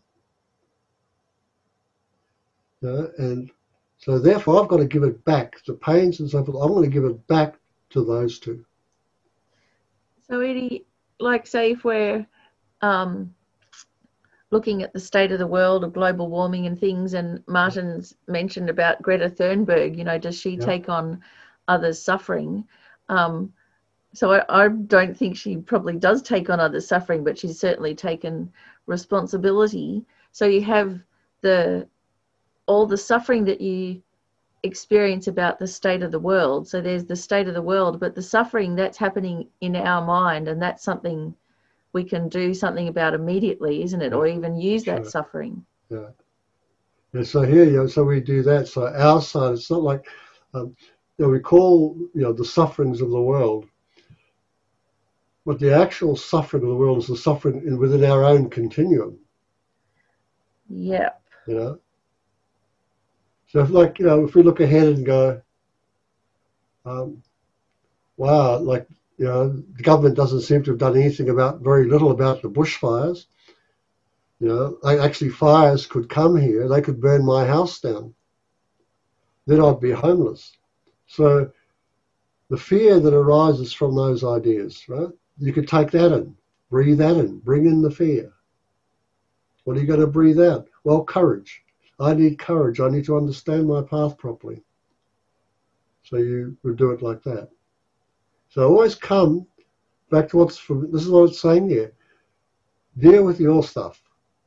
You know, and so therefore I've got to give it back. The pains and so forth, I'm going to give it back to those two. So Edie, like say if we're um, looking at the state of the world of global warming and things, and Martin's mentioned about Greta Thunberg, you know, does she Yeah. take on others' suffering? Um, so I, I don't think she probably does take on others' suffering, but she's certainly taken responsibility. So you have the all the suffering that you experience about the state of the world. So there's the state of the world, but the suffering that's happening in our mind, and that's something we can do something about immediately, isn't it? Or even use that Sure. suffering. Yeah. And so here, you know, so we do that. So our side, it's not like, um, you know, we call, you know, the sufferings of the world, but the actual suffering of the world is the suffering in, within our own continuum. Yeah. You know. So if, like, you know, if we look ahead and go, um, wow, like, you know, the government doesn't seem to have done anything about, very little about the bushfires. You know, actually fires could come here, they could burn my house down. Then I'd be homeless. So the fear that arises from those ideas, right? You could take that in, breathe that in, bring in the fear. What are you going to breathe out? Well, courage. I need courage. I need to understand my path properly. So you would do it like that. So always come back to what's from, this is what it's saying here. Deal with your stuff.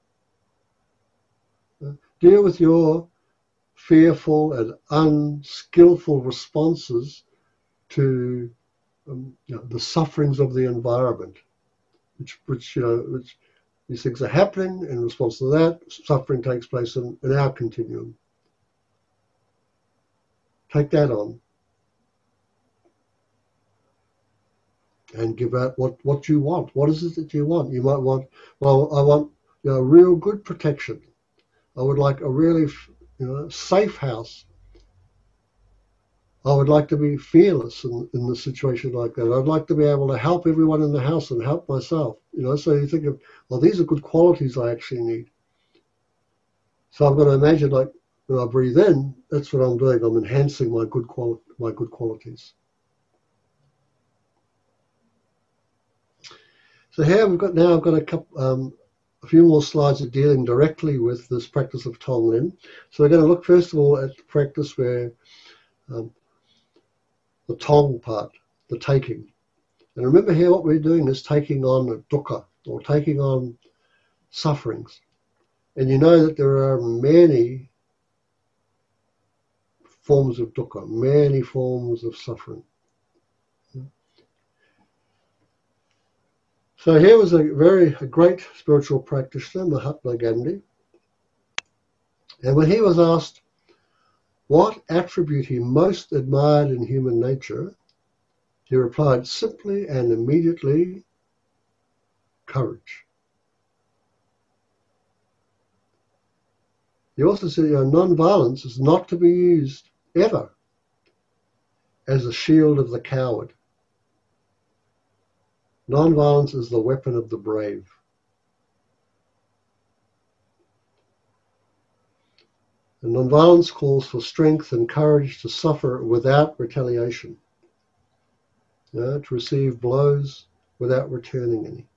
Deal with your fearful and unskillful responses to um, you know, the sufferings of the environment, which, which you know, which these things are happening. In response to that, suffering takes place in, in our continuum. Take that on and give out what, what you want. What is it that you want? You might want, well, I want, you know, real good protection. I would like a really, you know, safe house. I would like to be fearless in, in a situation like that. I'd like to be able to help everyone in the house and help myself. You know, so you think of, well, these are good qualities I actually need. So I'm going to imagine, like, when I breathe in, that's what I'm doing. I'm enhancing my good quali- my good qualities. So here we've got now I've got a couple, um, a few more slides that are dealing directly with this practice of Tonglen. So we're going to look first of all at the practice where um, the Tong part, the taking. And remember here what we're doing is taking on dukkha, or taking on sufferings. And you know that there are many forms of dukkha, many forms of suffering. So here was a very a great spiritual practitioner, Mahatma Gandhi. And when he was asked what attribute he most admired in human nature, he replied simply and immediately, courage. He also said, you know, non-violence is not to be used ever as a shield of the coward. Non-violence is the weapon of the brave. And non-violence calls for strength and courage to suffer without retaliation, you know, to receive blows without returning any.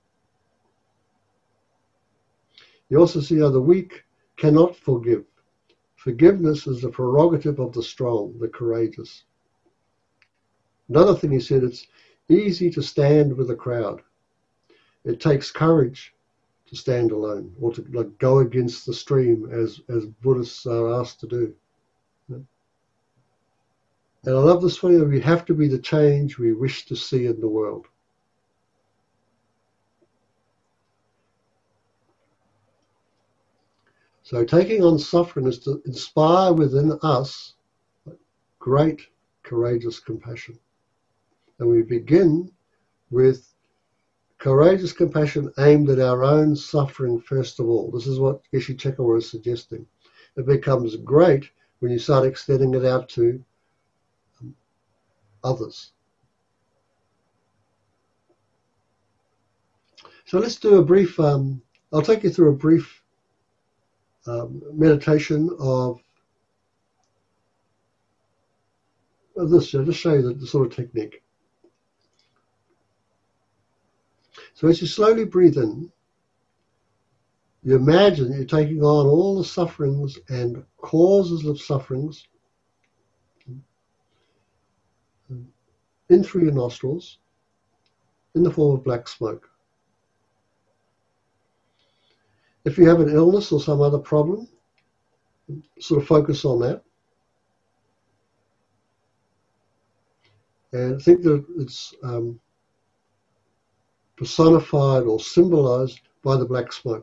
You also see how the weak cannot forgive. Forgiveness is the prerogative of the strong, the courageous. Another thing he said, it's easy to stand with a crowd. It takes courage to stand alone, or to like, go against the stream, as, as Buddhists are asked to do. And I love this one, we have to be the change we wish to see in the world. So taking on suffering is to inspire within us great, courageous compassion. And we begin with courageous compassion aimed at our own suffering first of all. This is what Geshe Chekawa is suggesting. It becomes great when you start extending it out to um, others. So let's do a brief, um, I'll take you through a brief um, meditation of, of this, I'll just show you the, the sort of technique. So as you slowly breathe in, you imagine you're taking on all the sufferings and causes of sufferings in through your nostrils in the form of black smoke. If you have an illness or some other problem, sort of focus on that. And think that it's um, personified or symbolized by the black smoke.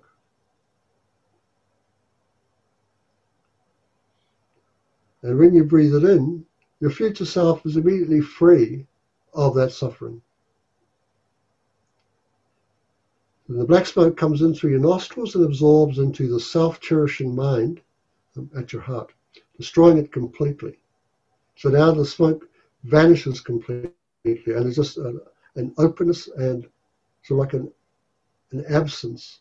And when you breathe it in, your future self is immediately free of that suffering. And the black smoke comes in through your nostrils and absorbs into the self-cherishing mind at your heart, destroying it completely. So now the smoke vanishes completely, and there's just a, an openness and so like an, an absence.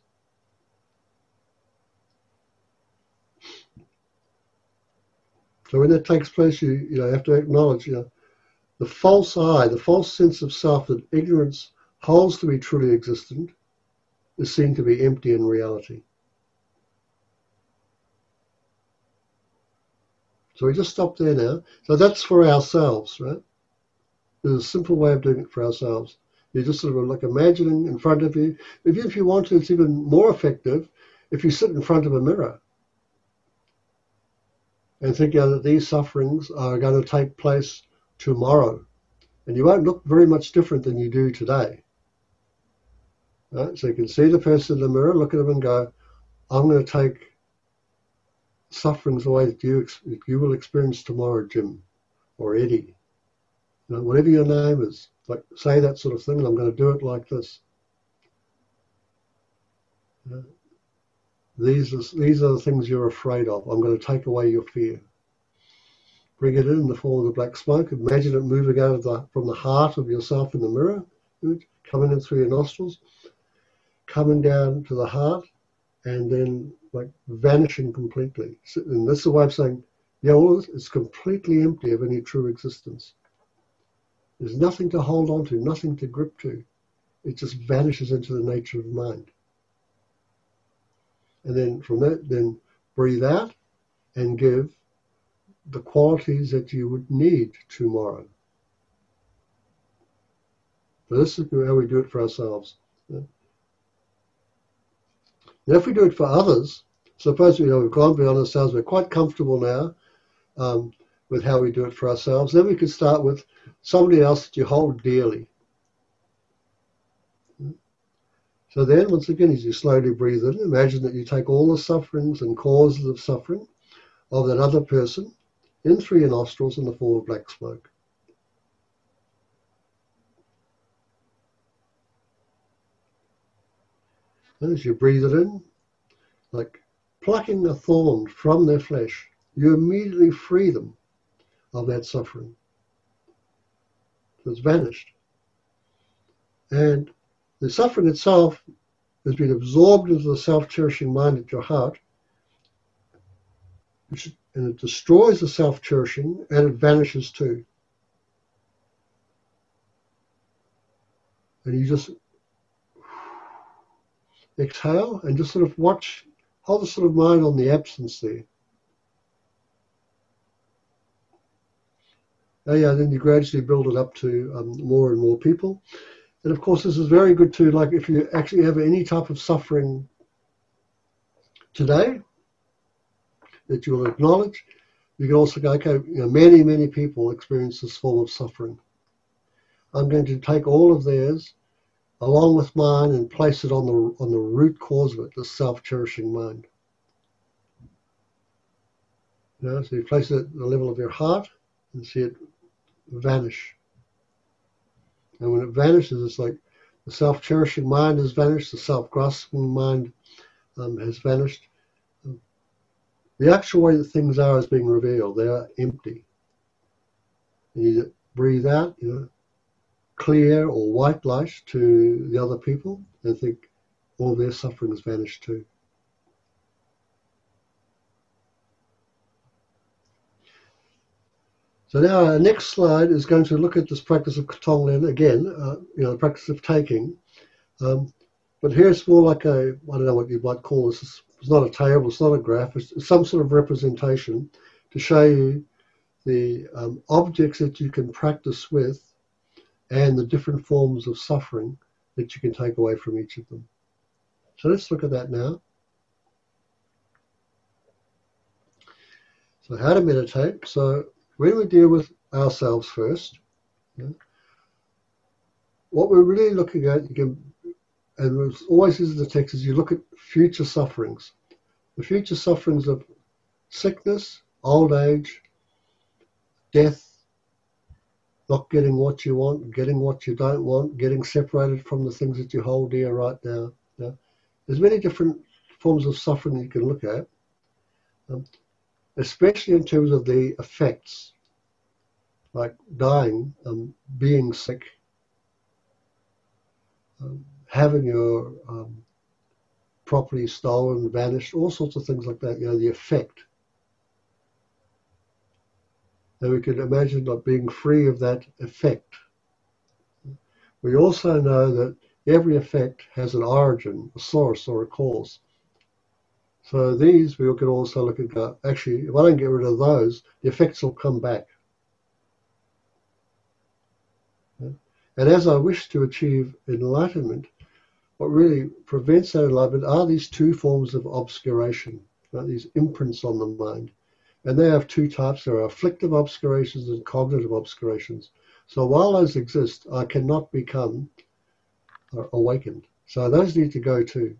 So when that takes place, you, you know, have to acknowledge, you know, the false I, the false sense of self that ignorance holds to be truly existent is seen to be empty in reality. So we just stop there now. So that's for ourselves, right? There's a simple way of doing it for ourselves. You just sort of like imagining in front of you. If you, if you want to, it's even more effective if you sit in front of a mirror and think, you know, that these sufferings are going to take place tomorrow. And you won't look very much different than you do today. Right? So you can see the person in the mirror, look at them and go, I'm going to take sufferings away that you, you will experience tomorrow, Jim or Eddie. You know, whatever your name is, like say that sort of thing, and I'm going to do it like this. You know, these are, these are the things you're afraid of. I'm going to take away your fear. Bring it in in the form of the black smoke. Imagine it moving out of the, from the heart of yourself in the mirror, coming in through your nostrils, coming down to the heart, and then like vanishing completely. And this is the way of saying, yeah, all this is completely empty of any true existence. There's nothing to hold on to, nothing to grip to. It just vanishes into the nature of mind. And then from that, then breathe out and give the qualities that you would need tomorrow. So this is how we do it for ourselves. Now, if we do it for others, suppose, you know, we've gone beyond ourselves, we're quite comfortable now. Um, with how we do it for ourselves. Then we could start with somebody else that you hold dearly. So then, once again, as you slowly breathe in, imagine that you take all the sufferings and causes of suffering of that other person in through your nostrils in the form of black smoke. And as you breathe it in, like plucking a thorn from their flesh, you immediately free them of that suffering. So it's vanished. And the suffering itself has been absorbed into the self-cherishing mind at your heart, which, and it destroys the self-cherishing, and it vanishes too. And you just exhale and just sort of watch, hold the sort of mind on the absence there. Oh yeah, then you gradually build it up to um, more and more people. And of course, this is very good too, like if you actually have any type of suffering today that you will acknowledge, you can also go, okay, you know, many, many people experience this form of suffering. I'm going to take all of theirs along with mine and place it on the on the root cause of it, the self-cherishing mind. You know, so you place it at the level of your heart and see it vanish. And when it vanishes, it's like the self-cherishing mind has vanished, the self-grasping mind um, has vanished. The actual way that things are is being revealed. They are empty. And you breathe out, you know, clear or white light to the other people and think all their suffering has vanished too. So now our next slide is going to look at this practice of Tonglen again, uh, you know, the practice of taking. Um, but here it's more like a, I don't know what you might call this, it's not a table, it's not a graph, it's some sort of representation to show you the um, objects that you can practice with and the different forms of suffering that you can take away from each of them. So let's look at that now. So how to meditate. So when we deal with ourselves first, you know, what we're really looking at, you can, and it always is in the text, is you look at future sufferings. The future sufferings of sickness, old age, death, not getting what you want, getting what you don't want, getting separated from the things that you hold dear right now. You know, there's many different forms of suffering you can look at, um, especially in terms of the effects, like dying, um, being sick, um, having your um, property stolen, vanished, all sorts of things like that, you know, the effect. And we can imagine not being free of that effect. We also know that every effect has an origin, a source or a cause. So these we can also look at, go, actually, if I don't get rid of those, the effects will come back. And as I wish to achieve enlightenment, what really prevents that enlightenment are these two forms of obscuration, right? These imprints on the mind. And they have two types. There are afflictive obscurations and cognitive obscurations. So while those exist, I cannot become awakened. So those need to go too.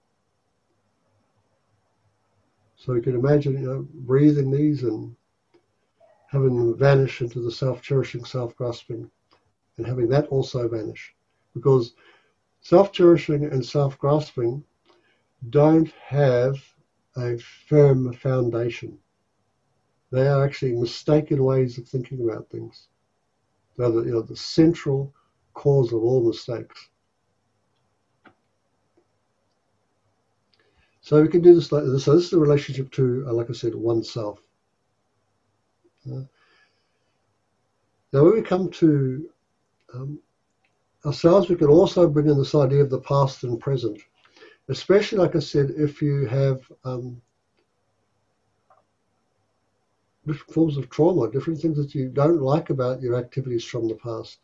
So you can imagine, you know, breathing these and having them vanish into the self-cherishing, self-grasping, and having that also vanish. Because self-cherishing and self-grasping don't have a firm foundation. They are actually mistaken ways of thinking about things. They're the, you know, the central cause of all mistakes. So we can do this like this. So this is the relationship to, uh, like I said, oneself. Uh, now when we come to um, ourselves, we can also bring in this idea of the past and present. Especially, like I said, if you have um, different forms of trauma, different things that you don't like about your activities from the past.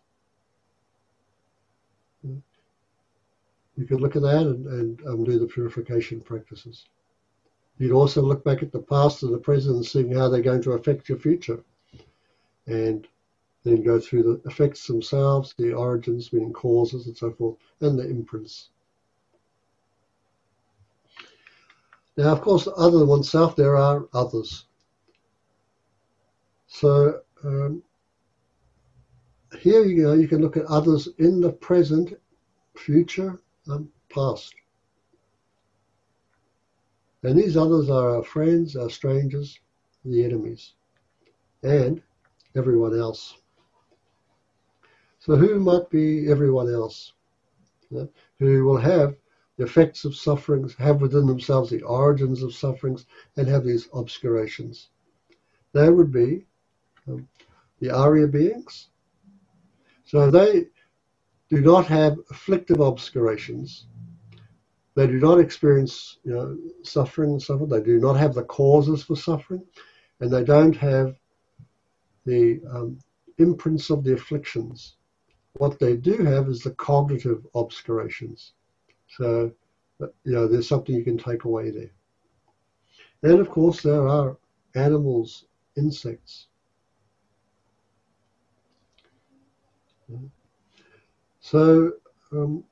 You could look at that and, and um, do the purification practices. You'd also look back at the past and the present and seeing how they're going to affect your future. and then go through the effects themselves, the origins, meaning causes and so forth, and the imprints. Now, of course, other than oneself, there are others. So um, here you know you can look at others in the present, future, and past. And these others are our friends, our strangers, the enemies, and everyone else. So who might be everyone else? You know, who will have the effects of sufferings, have within themselves the origins of sufferings, and have these obscurations. They would be um, the Arya beings. So they do not have afflictive obscurations. They do not experience you know, suffering and suffer. They do not have the causes for suffering, and they don't have the um, imprints of the afflictions. What they do have is the cognitive obscurations. So, you know, there's something you can take away there. And of course, there are animals, insects. So, um,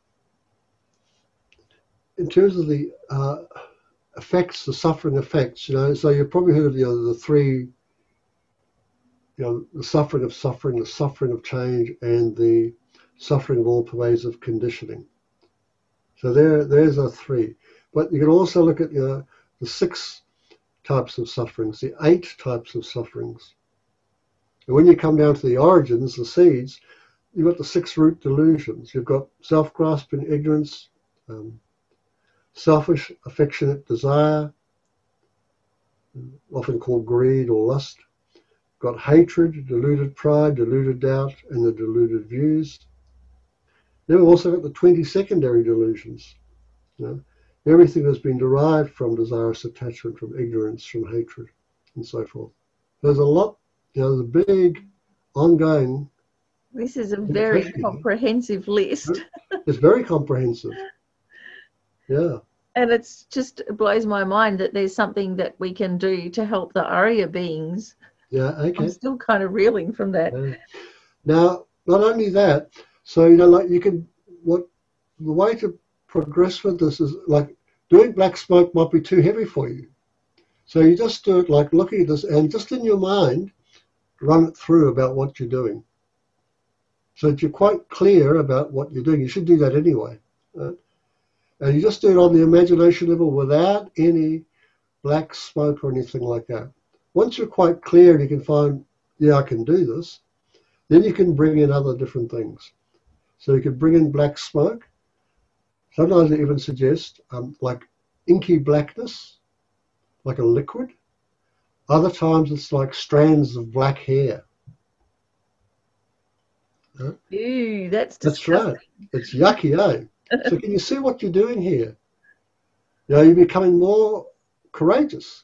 in terms of the uh, effects, the suffering effects, you know, so you've probably heard of you know, the three, you know, the suffering of suffering, the suffering of change, and the suffering of all pervasive conditioning. So there, there's a three. But you can also look at you know, the six types of sufferings, the eight types of sufferings. And when you come down to the origins, the seeds, you've got the six root delusions. You've got self-grasping ignorance, um, selfish affectionate desire, often called greed or lust. You've got hatred, deluded pride, deluded doubt, and the deluded views. Then we've also got the twenty secondary delusions. You know, everything has been derived from desirous attachment, from ignorance, from hatred, and so forth. There's a lot, you know, there's a big ongoing. This is a very comprehensive list. It's very comprehensive. Yeah. And it's just it blows my mind that there's something that we can do to help the Arya beings. Yeah, okay. I'm still kind of reeling from that. Yeah. Now, not only that, so, you know, like you can, what the way to progress with this is like doing black smoke might be too heavy for you. So you just do it like looking at this and just in your mind, run it through about what you're doing. So that you're quite clear about what you're doing. You should do that anyway. Right? And you just do it on the imagination level without any black smoke or anything like that. Once you're quite clear and you can find, yeah, I can do this, then you can bring in other different things. So you can bring in black smoke. Sometimes they even suggest um, like inky blackness, like a liquid. Other times it's like strands of black hair. Huh? Ew, that's That's disgusting. right. It's yucky, eh? So can you see what you're doing here? You know, you're becoming more courageous.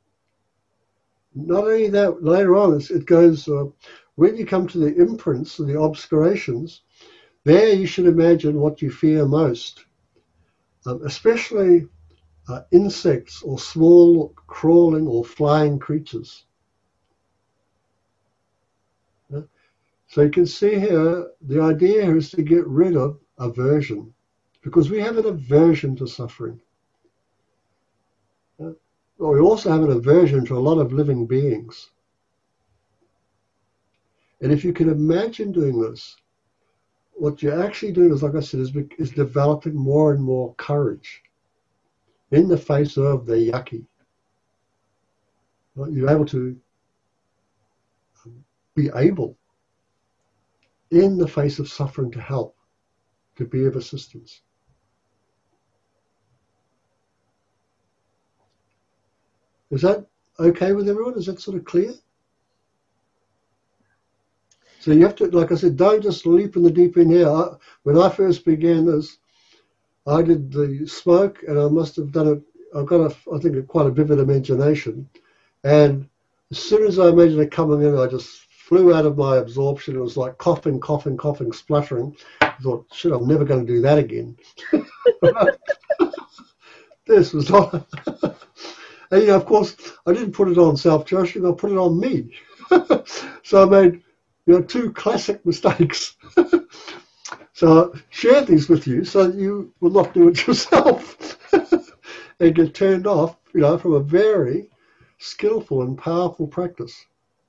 Not only that, later on, it goes, uh, when you come to the imprints and the obscurations, there you should imagine what you fear most, um, especially uh, insects or small crawling or flying creatures. Yeah? So you can see here, the idea here is to get rid of aversion, because we have an aversion to suffering. Yeah? Well, we also have an aversion to a lot of living beings. And if you can imagine doing this, what you're actually doing is, like I said, is, is developing more and more courage in the face of the yucky. Right? You're able to be able, in the face of suffering, to help, to be of assistance. Is that okay with everyone? Is that sort of clear? So you have to, like I said, don't just leap in the deep end here. I, when I first began this, I did the smoke, and I must have done it. I've got, a, I think, a, quite a vivid imagination. And as soon as I imagined it coming in, I just flew out of my absorption. It was like coughing, coughing, coughing, spluttering. I thought, shit, I'm never going to do that again. This was not. And, you know, of course, I didn't put it on self-cherishing. I put it on me. So I made, you know, two classic mistakes. So I shared these with you so that you will not do it yourself and get turned off, you know, from a very skillful and powerful practice.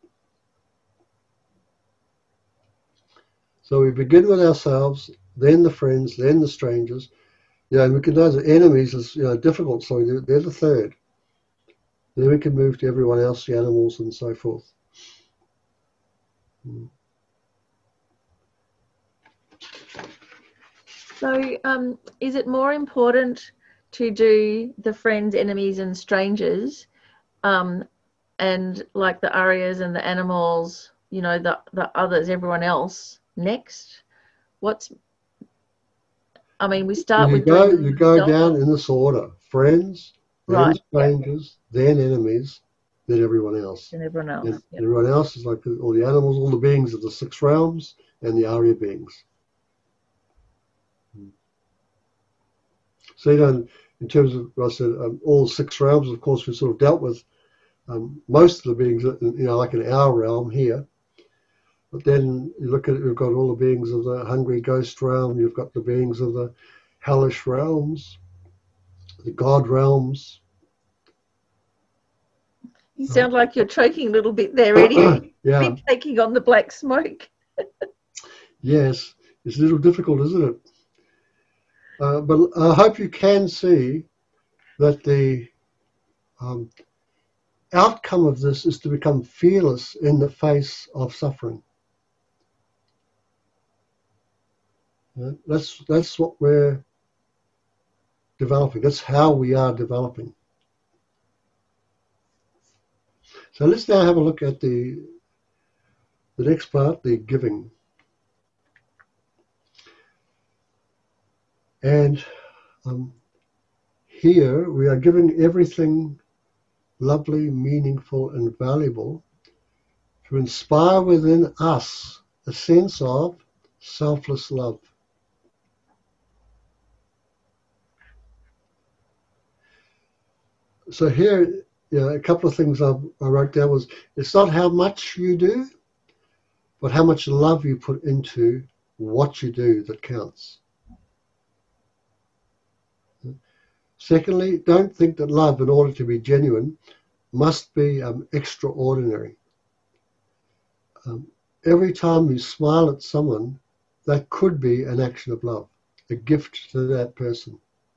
So we begin with ourselves, then the friends, then the strangers. You know, and we can know the enemies as, you know, difficult, so they're the third. Then we can move to everyone else, the animals and so forth. Hmm. So um, is it more important to do the friends, enemies and strangers um, and like the Aryas and the animals, you know, the, the others, everyone else next? What's, I mean, we start You with go, doing you go self. down in this order: friends, then Right. strangers, yep. then enemies, then everyone else. And everyone else. And Yep. everyone else is like all the animals, all the beings of the six realms, and the Arya beings. So, you know, in terms of, I said, um, all six realms, of course, we've sort of dealt with um, most of the beings, you know, like in our realm here. But then you look at it, you've got all the beings of the hungry ghost realm, you've got the beings of the hellish realms, the god realms. You sound like you're choking a little bit there, Eddie. Yeah. Been taking on the black smoke. Yes, it's a little difficult, isn't it? Uh, but I hope you can see that the um, outcome of this is to become fearless in the face of suffering. Yeah, that's that's what we're developing. That's how we are developing. So let's now have a look at the the next part, the giving. And um, here we are giving everything lovely, meaningful, and valuable to inspire within us a sense of selfless love. So here, you know, a couple of things I, I wrote down was, it's not how much you do, but how much love you put into what you do that counts. Secondly, don't think that love, in order to be genuine, must be um, extraordinary. Um, every time you smile at someone, that could be an action of love, a gift to that person.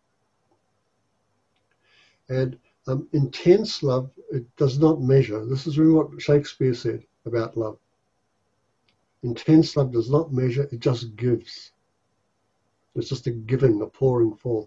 And um, intense love, it does not measure. This is really what Shakespeare said about love. Intense love does not measure, it just gives. It's just a giving, a pouring forth.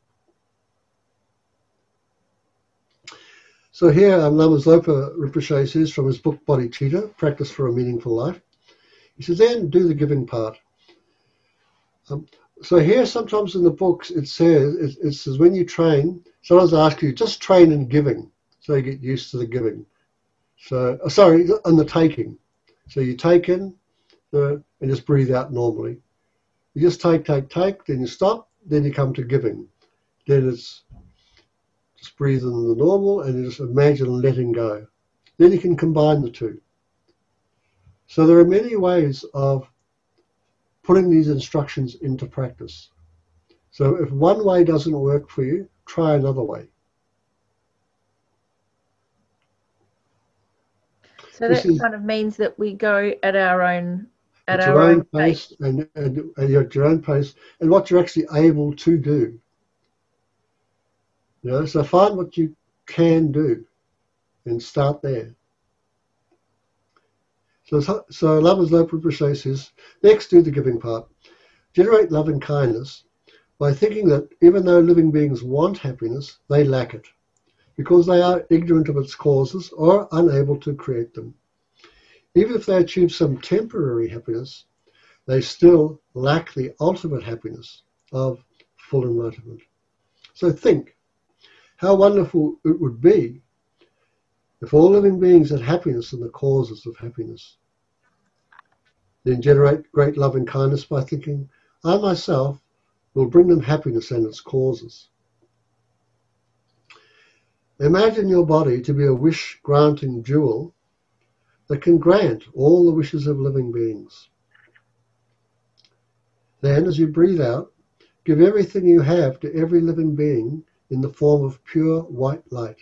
So here, um, Lama Zopa Rinpoche says from his book Bodhicitta, Practice for a Meaningful Life, he says, then do the giving part. Um, so here, sometimes in the books, it says, it, it says when you train, sometimes I ask you, just train in giving, so you get used to the giving. So, oh, sorry, on the taking. So you take in the, and just breathe out normally. You just take, take, take, then you stop, then you come to giving. Then it's just breathe in the normal and you just imagine letting go. Then you can combine the two. So there are many ways of putting these instructions into practice. So if one way doesn't work for you, try another way. So that is, kind of means that we go at our own at, at our your own, own pace, pace. And, and, and you're at your own pace and what you're actually able to do. You know, so find what you can do and start there. So, so Lama Zopa Rinpoche says, next do the giving part. Generate love and kindness by thinking that even though living beings want happiness, they lack it because they are ignorant of its causes or unable to create them. Even if they achieve some temporary happiness, they still lack the ultimate happiness of full enlightenment. So think how wonderful it would be if all living beings had happiness and the causes of happiness. Then generate great love and kindness by thinking, I myself will bring them happiness and its causes. Imagine your body to be a wish-granting jewel that can grant all the wishes of living beings. Then, as you breathe out, give everything you have to every living being in the form of pure white light.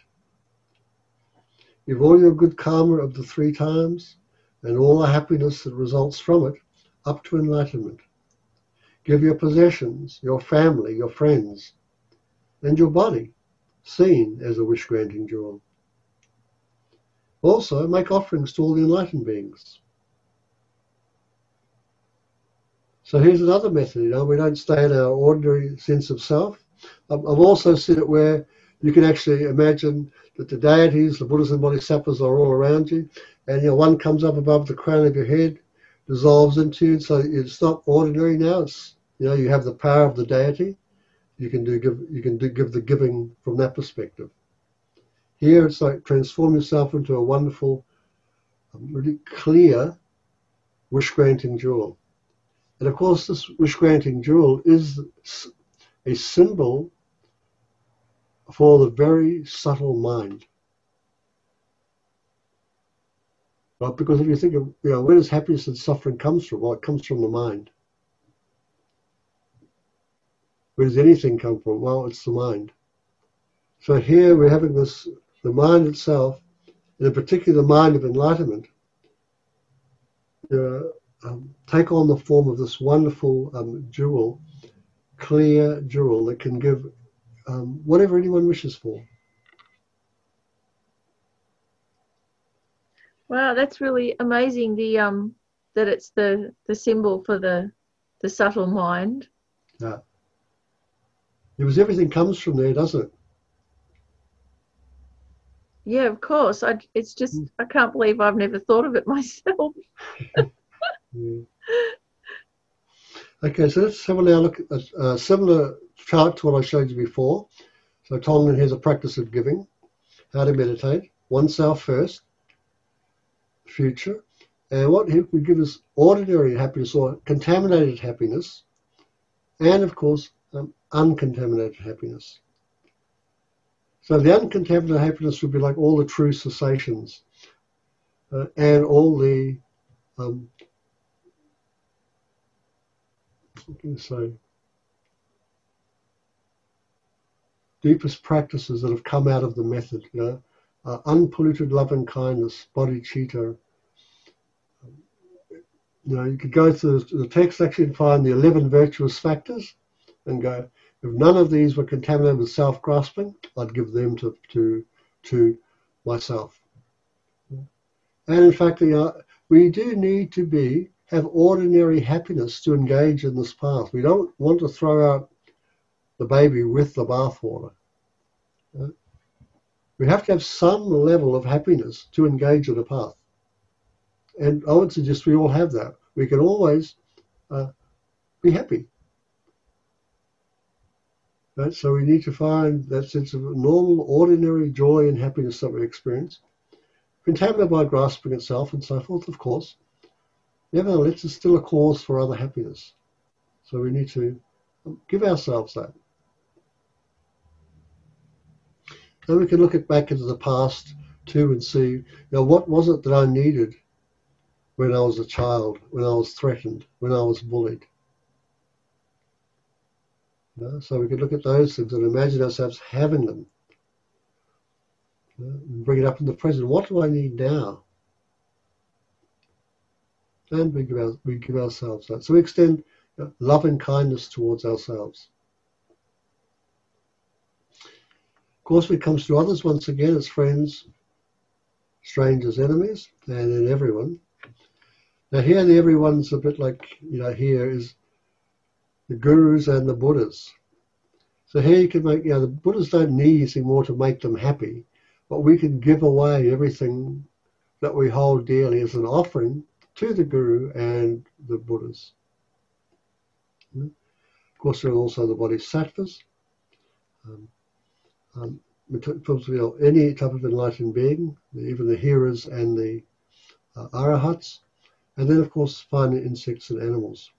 Give all your good karma of the three times and all the happiness that results from it up to enlightenment. Give your possessions, your family, your friends, and your body, seen as a wish-granting jewel. Also, make offerings to all the enlightened beings. So here's another method, you know, we don't stay in our ordinary sense of self. I've also seen it where you can actually imagine that the deities, the Buddhas and Bodhisattvas are all around you, and you know, one comes up above the crown of your head, dissolves into you, so it's not ordinary now, it's, you know, you have the power of the deity. You can do give you can do give the giving from that perspective. Here it's like transform yourself into a wonderful, really clear wish-granting jewel. And of course, this wish-granting jewel is a symbol for the very subtle mind. Right? Because if you think of, you know, where does happiness and suffering comes from? Well, it comes from the mind. Where does anything come from? Well, it's the mind. So here we're having this, the mind itself, and in particular the mind of enlightenment, uh, um, take on the form of this wonderful um, jewel, clear jewel that can give um, whatever anyone wishes for. Wow, that's really amazing. The um that it's the the symbol for the the subtle mind. Yeah. Because everything comes from there, doesn't it? Yeah, of course. I it's just I can't believe I've never thought of it myself. Yeah. Okay, so let's have a now look at a, a similar chart to what I showed you before. So Tonglen has a practice of giving, how to meditate, oneself first, future, and what he would give us ordinary happiness or contaminated happiness, and of course um, uncontaminated happiness. So the uncontaminated happiness would be like all the true cessations uh, and all the um, what can I say, deepest practices that have come out of the method, you know, uh, unpolluted love and kindness, bodhicitta. You know, you could go through the text actually and find the eleven virtuous factors and go, if none of these were contaminated with self-grasping, I'd give them to to to myself. And in fact, you know, we do need to be have ordinary happiness to engage in this path. We don't want to throw out the baby with the bathwater. You know? We have to have some level of happiness to engage in a path. And I would suggest we all have that. We can always uh, be happy. Right? So we need to find that sense of normal, ordinary joy and happiness that we experience, contaminated by grasping itself and so forth, of course. Nevertheless, it's still a cause for other happiness. So we need to give ourselves that. Then we can look at back into the past too and see, you know, what was it that I needed when I was a child, when I was threatened, when I was bullied. You know, so we can look at those things and imagine ourselves having them. You know, and bring it up in the present. What do I need now? And we give, our, we give ourselves that. So we extend you know, love and kindness towards ourselves. Of course, when it comes to others, once again, it's friends, strangers, enemies, and then everyone. Now here the everyone's a bit like, you know, here is the gurus and the Buddhas. So here you can make, you know, the Buddhas don't need anything more to make them happy, but we can give away everything that we hold dearly as an offering to the Guru and the Buddhas. Of course, there are also the Bodhisattvas, um, um, you know, any type of enlightened being, even the hearers and the uh, arahats. And then, of course, finding insects and animals.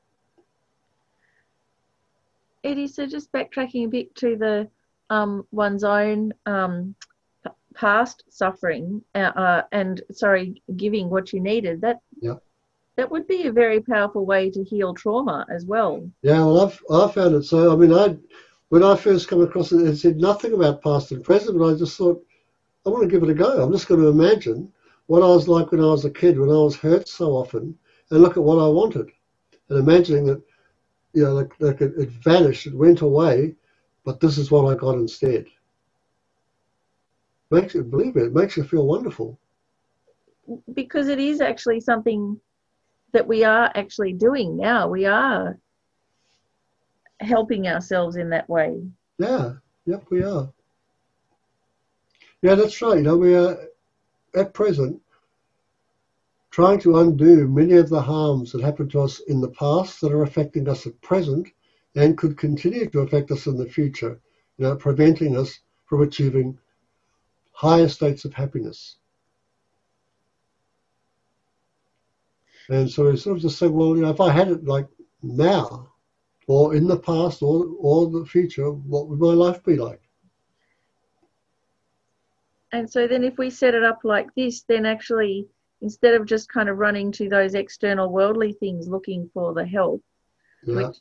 Eddie, so just backtracking a bit to the um, one's own um, past suffering uh, uh, and, sorry, giving what you needed, that Yeah. that would be a very powerful way to heal trauma as well. Yeah, well, I've I found it so. I mean, I when I first come across it, it said nothing about past and present, but I just thought, I want to give it a go. I'm just going to imagine what I was like when I was a kid, when I was hurt so often, and look at what I wanted, and imagining that, you know, like, like it, it vanished, it went away, but this is what I got instead. Makes you believe it. It makes you feel wonderful. Because it is actually something that we are actually doing now. We are helping ourselves in that way. Yeah, yep, we are. Yeah, that's right. You know, we are at present trying to undo many of the harms that happened to us in the past that are affecting us at present and could continue to affect us in the future, you know, preventing us from achieving higher states of happiness. And so we sort of just say, well, you know, if I had it like now, or in the past, or or the future, what would my life be like? And so then if we set it up like this, then actually, instead of just kind of running to those external worldly things looking for the help, Yeah. which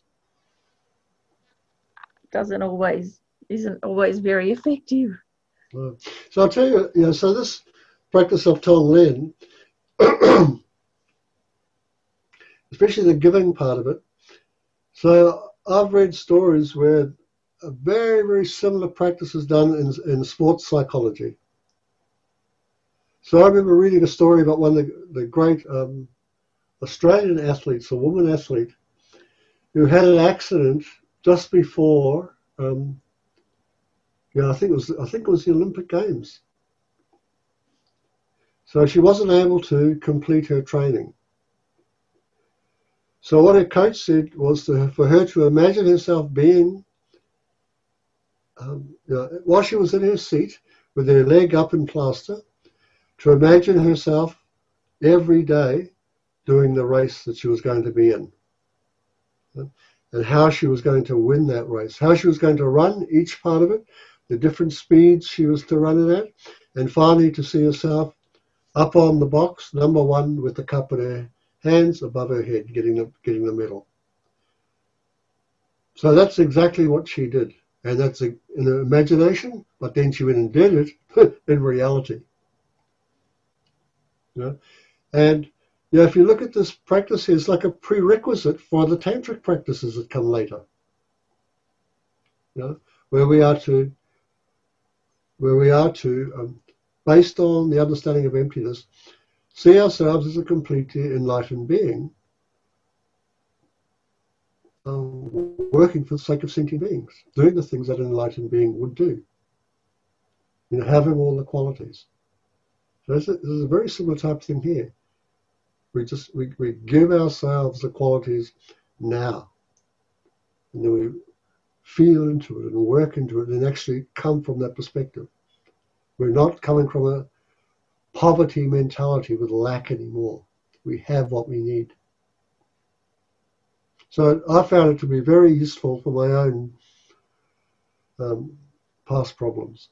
doesn't always, isn't always very effective. Uh, so I'll tell you, you know, so this practice of Tonglen, especially the giving part of it. So I've read stories where a very, very similar practice is done in, in sports psychology. So I remember reading a story about one of the, the great um, Australian athletes, a woman athlete, who had an accident just before, um, yeah, I think it was, I think it was the Olympic Games. So she wasn't able to complete her training. So what her coach said was to, for her to imagine herself being, um, you know, while she was in her seat with her leg up in plaster, to imagine herself every day doing the race that she was going to be in, and how she was going to win that race, how she was going to run each part of it, the different speeds she was to run it at, and finally to see herself up on the box, number one, with the cup in her hands above her head, getting the, getting the medal. So that's exactly what she did. And that's a, in her imagination, but then she went and did it in reality. You know? And you know, if you look at this practice here, it's like a prerequisite for the tantric practices that come later. You know, where we are to, where we are to, um, based on the understanding of emptiness, see ourselves as a completely enlightened being, um, working for the sake of sentient beings, doing the things that an enlightened being would do, you know, having all the qualities. So this is a very similar type of thing here. We just we, we give ourselves the qualities now, and then we feel into it and work into it and actually come from that perspective. We're not coming from a poverty mentality with lack anymore. We have what we need. So I found it to be very useful for my own um, past problems.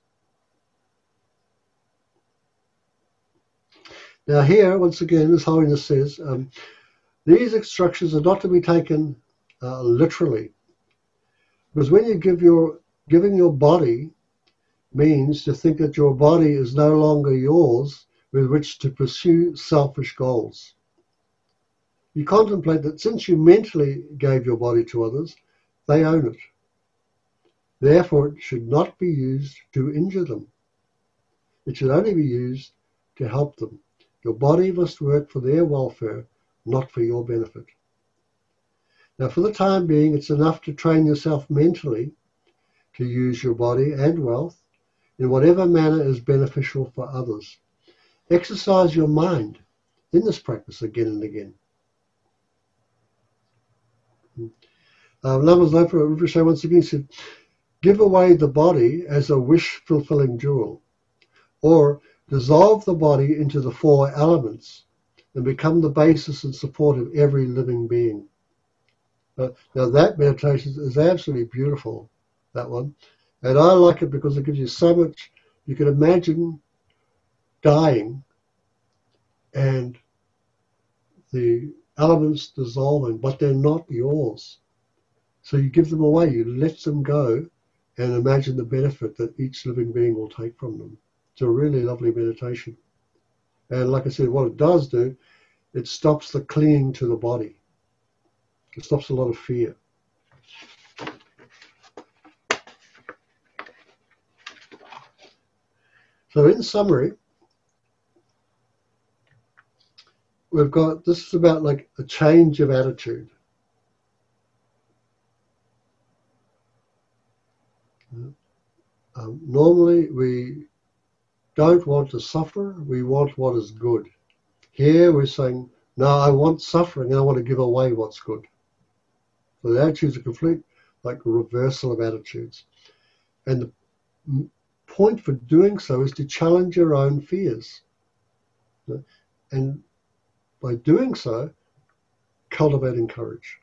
Now here, once again, His Holiness says, um, these instructions are not to be taken uh, literally. Because when you give your, giving your body means to think that your body is no longer yours with which to pursue selfish goals. You contemplate that since you mentally gave your body to others, they own it. Therefore, it should not be used to injure them. It should only be used to help them. Your body must work for their welfare, not for your benefit. Now, for the time being, it's enough to train yourself mentally to use your body and wealth in whatever manner is beneficial for others. Exercise your mind in this practice again and again. Um, Lamas Lopa Rinpoche once again said, give away the body as a wish-fulfilling jewel, or dissolve the body into the four elements and become the basis and support of every living being. Uh, now that meditation is absolutely beautiful, that one. And I like it because it gives you so much, you can imagine dying and the elements dissolving, but they're not yours. So you give them away, you let them go, and imagine the benefit that each living being will take from them. It's a really lovely meditation. And like I said, what it does do, it stops the clinging to the body. It stops a lot of fear. So in summary, we've got, this is about like a change of attitude. Um, normally we don't want to suffer, we want what is good. Here we're saying, no, I want suffering and I want to give away what's good. So the attitude's a complete like reversal of attitudes. And the point for doing so is to challenge your own fears. And by doing so, cultivating courage.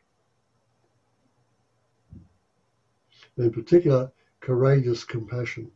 In particular, courageous compassion.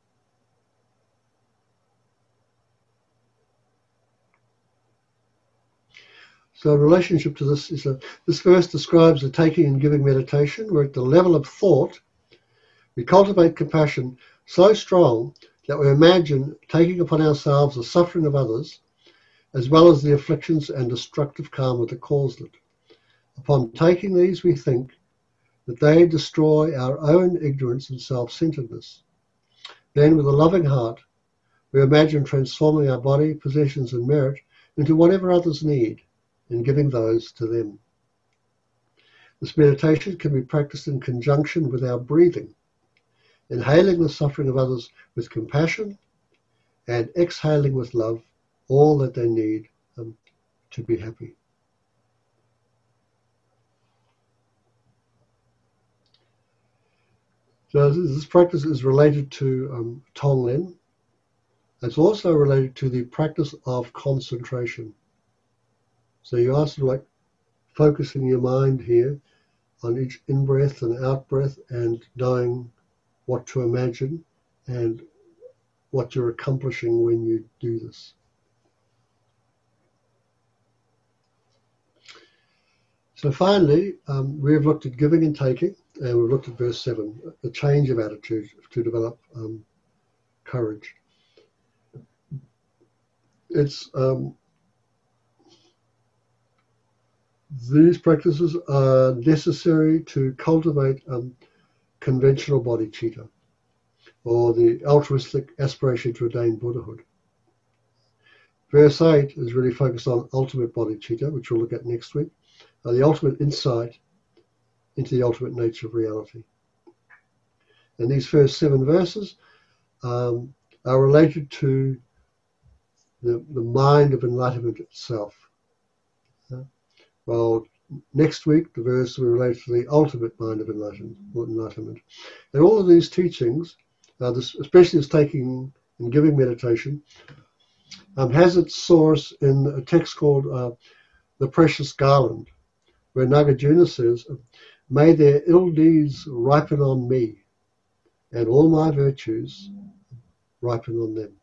So in relationship to this, is a, this verse describes the taking and giving meditation, where at the level of thought, we cultivate compassion so strong that we imagine taking upon ourselves the suffering of others, as well as the afflictions and destructive karma that caused it. Upon taking these, we think that they destroy our own ignorance and self-centeredness. Then, with a loving heart, we imagine transforming our body, possessions, and merit into whatever others need, and giving those to them. This meditation can be practiced in conjunction with our breathing, inhaling the suffering of others with compassion and exhaling with love all that they need um, to be happy. So this practice is related to um, Tonglen. It's also related to the practice of concentration. So you are sort of like focusing your mind here on each in-breath and out-breath and knowing what to imagine and what you're accomplishing when you do this. So finally, um, we've looked at giving and taking, and we've looked at verse seven, the change of attitude to develop um, courage. It's um, these practices are necessary to cultivate um, conventional bodhicitta, or the altruistic aspiration to attain Buddhahood. Verse eight is really focused on ultimate bodhicitta, which we'll look at next week, uh, the ultimate insight into the ultimate nature of reality. And these first seven verses um, are related to the, the mind of enlightenment itself. Uh, well, next week, the verse will relate to the ultimate mind of enlightenment. And all of these teachings, uh, this, especially this taking and giving meditation, um, has its source in a text called uh, The Precious Garland, where Nagarjuna says, "May their ill deeds ripen on me, and all my virtues ripen on them."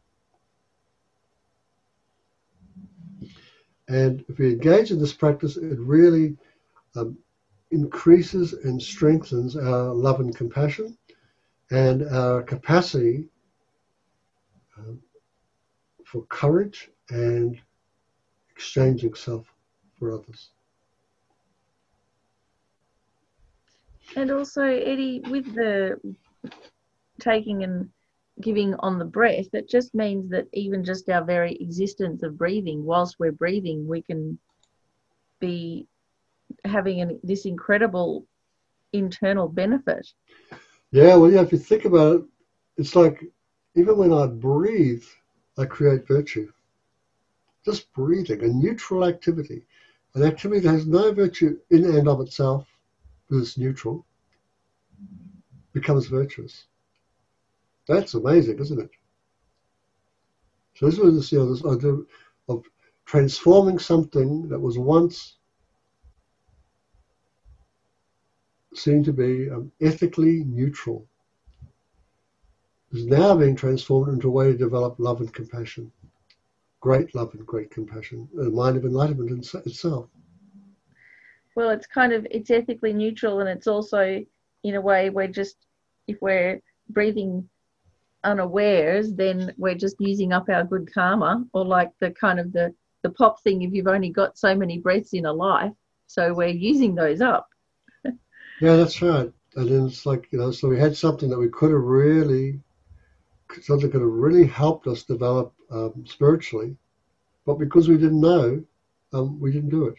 And if we engage in this practice, it really um, increases and strengthens our love and compassion and our capacity um, for courage and exchanging self for others. And also, Eddie, with the taking and giving on the breath, it just means that even just our very existence of breathing, whilst we're breathing, we can be having an, this incredible internal benefit. Yeah, well, yeah, if you think about it, it's like even when I breathe, I create virtue. Just breathing, a neutral activity, an activity that has no virtue in and of itself, because it's neutral, becomes virtuous. That's amazing, isn't it? So this was, you know, this idea of transforming something that was once seen to be um, ethically neutral is now being transformed into a way to develop love and compassion. great love and great compassion, a mind of enlightenment in itself. Well, it's kind of, it's ethically neutral, and it's also, in a way, we're just, if we're breathing unawares, then we're just using up our good karma, or like the kind of the, the pop thing, if you've only got so many breaths in a life, so we're using those up. Yeah, that's right. And then it's like, you know, so we had something that we could have really, something could have really helped us develop um, spiritually, but because we didn't know, um, we didn't do it.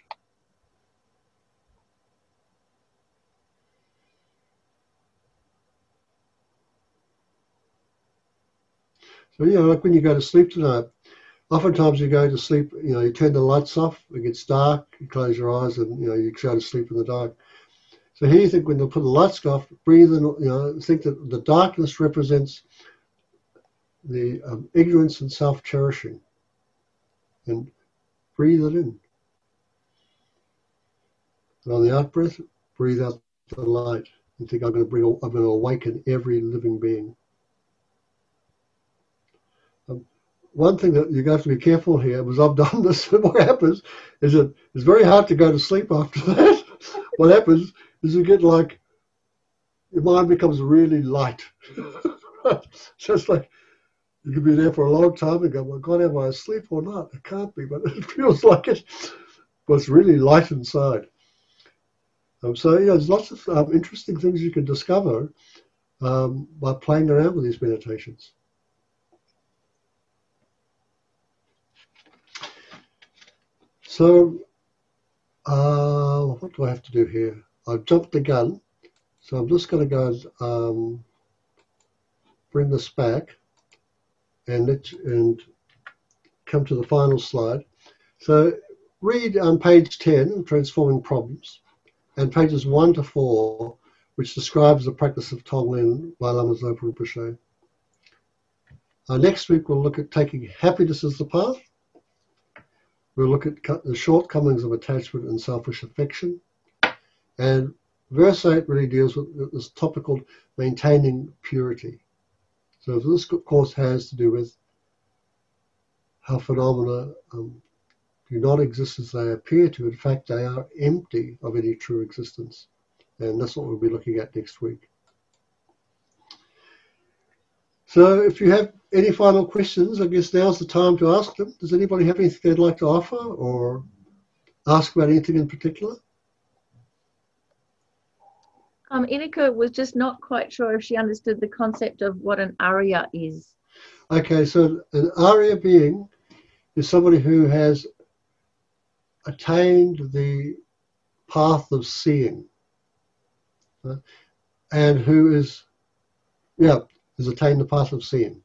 So, you know, like when you go to sleep tonight, oftentimes you go to sleep, you know, you turn the lights off, it gets dark, you close your eyes and, you know, you try to sleep in the dark. So here you think when they put the lights off, breathe in, you know, think that the darkness represents the um, ignorance and self-cherishing, and breathe it in. And on the out breath, breathe out the light and think I'm going to bring, I'm going to awaken every living being. Um, one thing that you have to be careful here, because I've done this, what happens is that it's very hard to go to sleep after that. What happens is you get like, your mind becomes really light. So it's like, you can be there for a long time and go, well, God, am I asleep or not? It can't be, but it feels like it. But it's really light inside. Um, so, yeah, there's lots of um, interesting things you can discover um, by playing around with these meditations. So, uh, what do I have to do here? I've jumped the gun, so I'm just going to go and um, bring this back and let you, and come to the final slide. So, read on page ten, Transforming Problems, and pages one to four, which describes the practice of Tonglen by Lama Zopa Rinpoche. Uh, next week, we'll look at taking happiness as the path. We'll look at the shortcomings of attachment and selfish affection. And verse eight really deals with this topic called maintaining purity. So this course has to do with how phenomena um, do not exist as they appear to. In fact, they are empty of any true existence. And that's what we'll be looking at next week. So if you have any final questions, I guess now's the time to ask them. Does anybody have anything they'd like to offer or ask about anything in particular? Um, Inika was just not quite sure if she understood the concept of what an Arya is. Okay, so an Arya being is somebody who has attained the path of seeing, uh, and who is, yeah, has attained the path of seeing.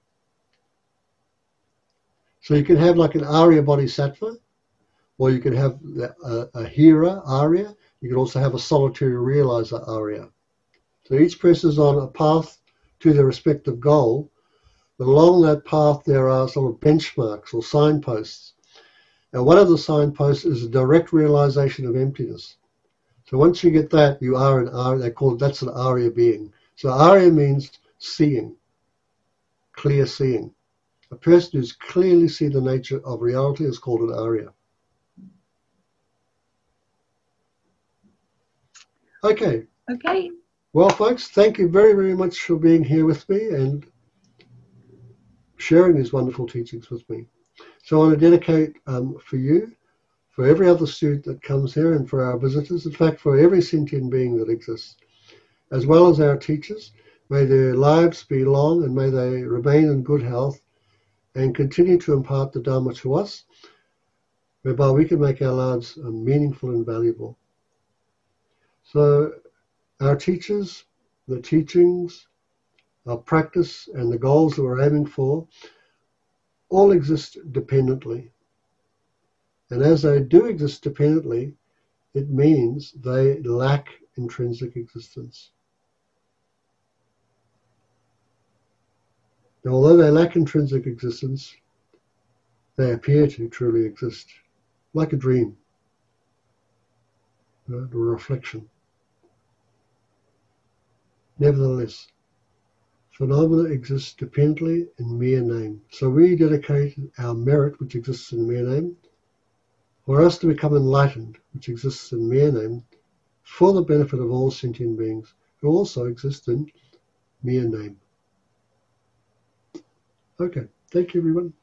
So you can have like an Arya Bodhisattva, or you can have a, a Hira, Arya. You can also have a solitary realizer, Arya. So each person is on a path to their respective goal. But along that path, there are sort of benchmarks or signposts. And one of the signposts is a direct realization of emptiness. So once you get that, you are an Arya. They call it, that's an Arya being. So Arya means seeing, clear seeing. A person who's clearly seen the nature of reality is called an Arya. Okay. Okay. Well, folks, thank you very, very much for being here with me and sharing these wonderful teachings with me. So I want to dedicate um, for you, for every other student that comes here, and for our visitors, in fact, for every sentient being that exists, as well as our teachers. May their lives be long and may they remain in good health and continue to impart the Dharma to us, whereby we can make our lives meaningful and valuable. So our teachers, the teachings, our practice, and the goals that we're aiming for all exist dependently. And as they do exist dependently, it means they lack intrinsic existence. Now, although they lack intrinsic existence, they appear to truly exist, like a dream, right? A reflection. Nevertheless, Phenomena exist dependently in mere name. So we dedicate our merit, which exists in mere name, for us to become enlightened, which exists in mere name, for the benefit of all sentient beings who also exist in mere name. Okay, thank you everyone.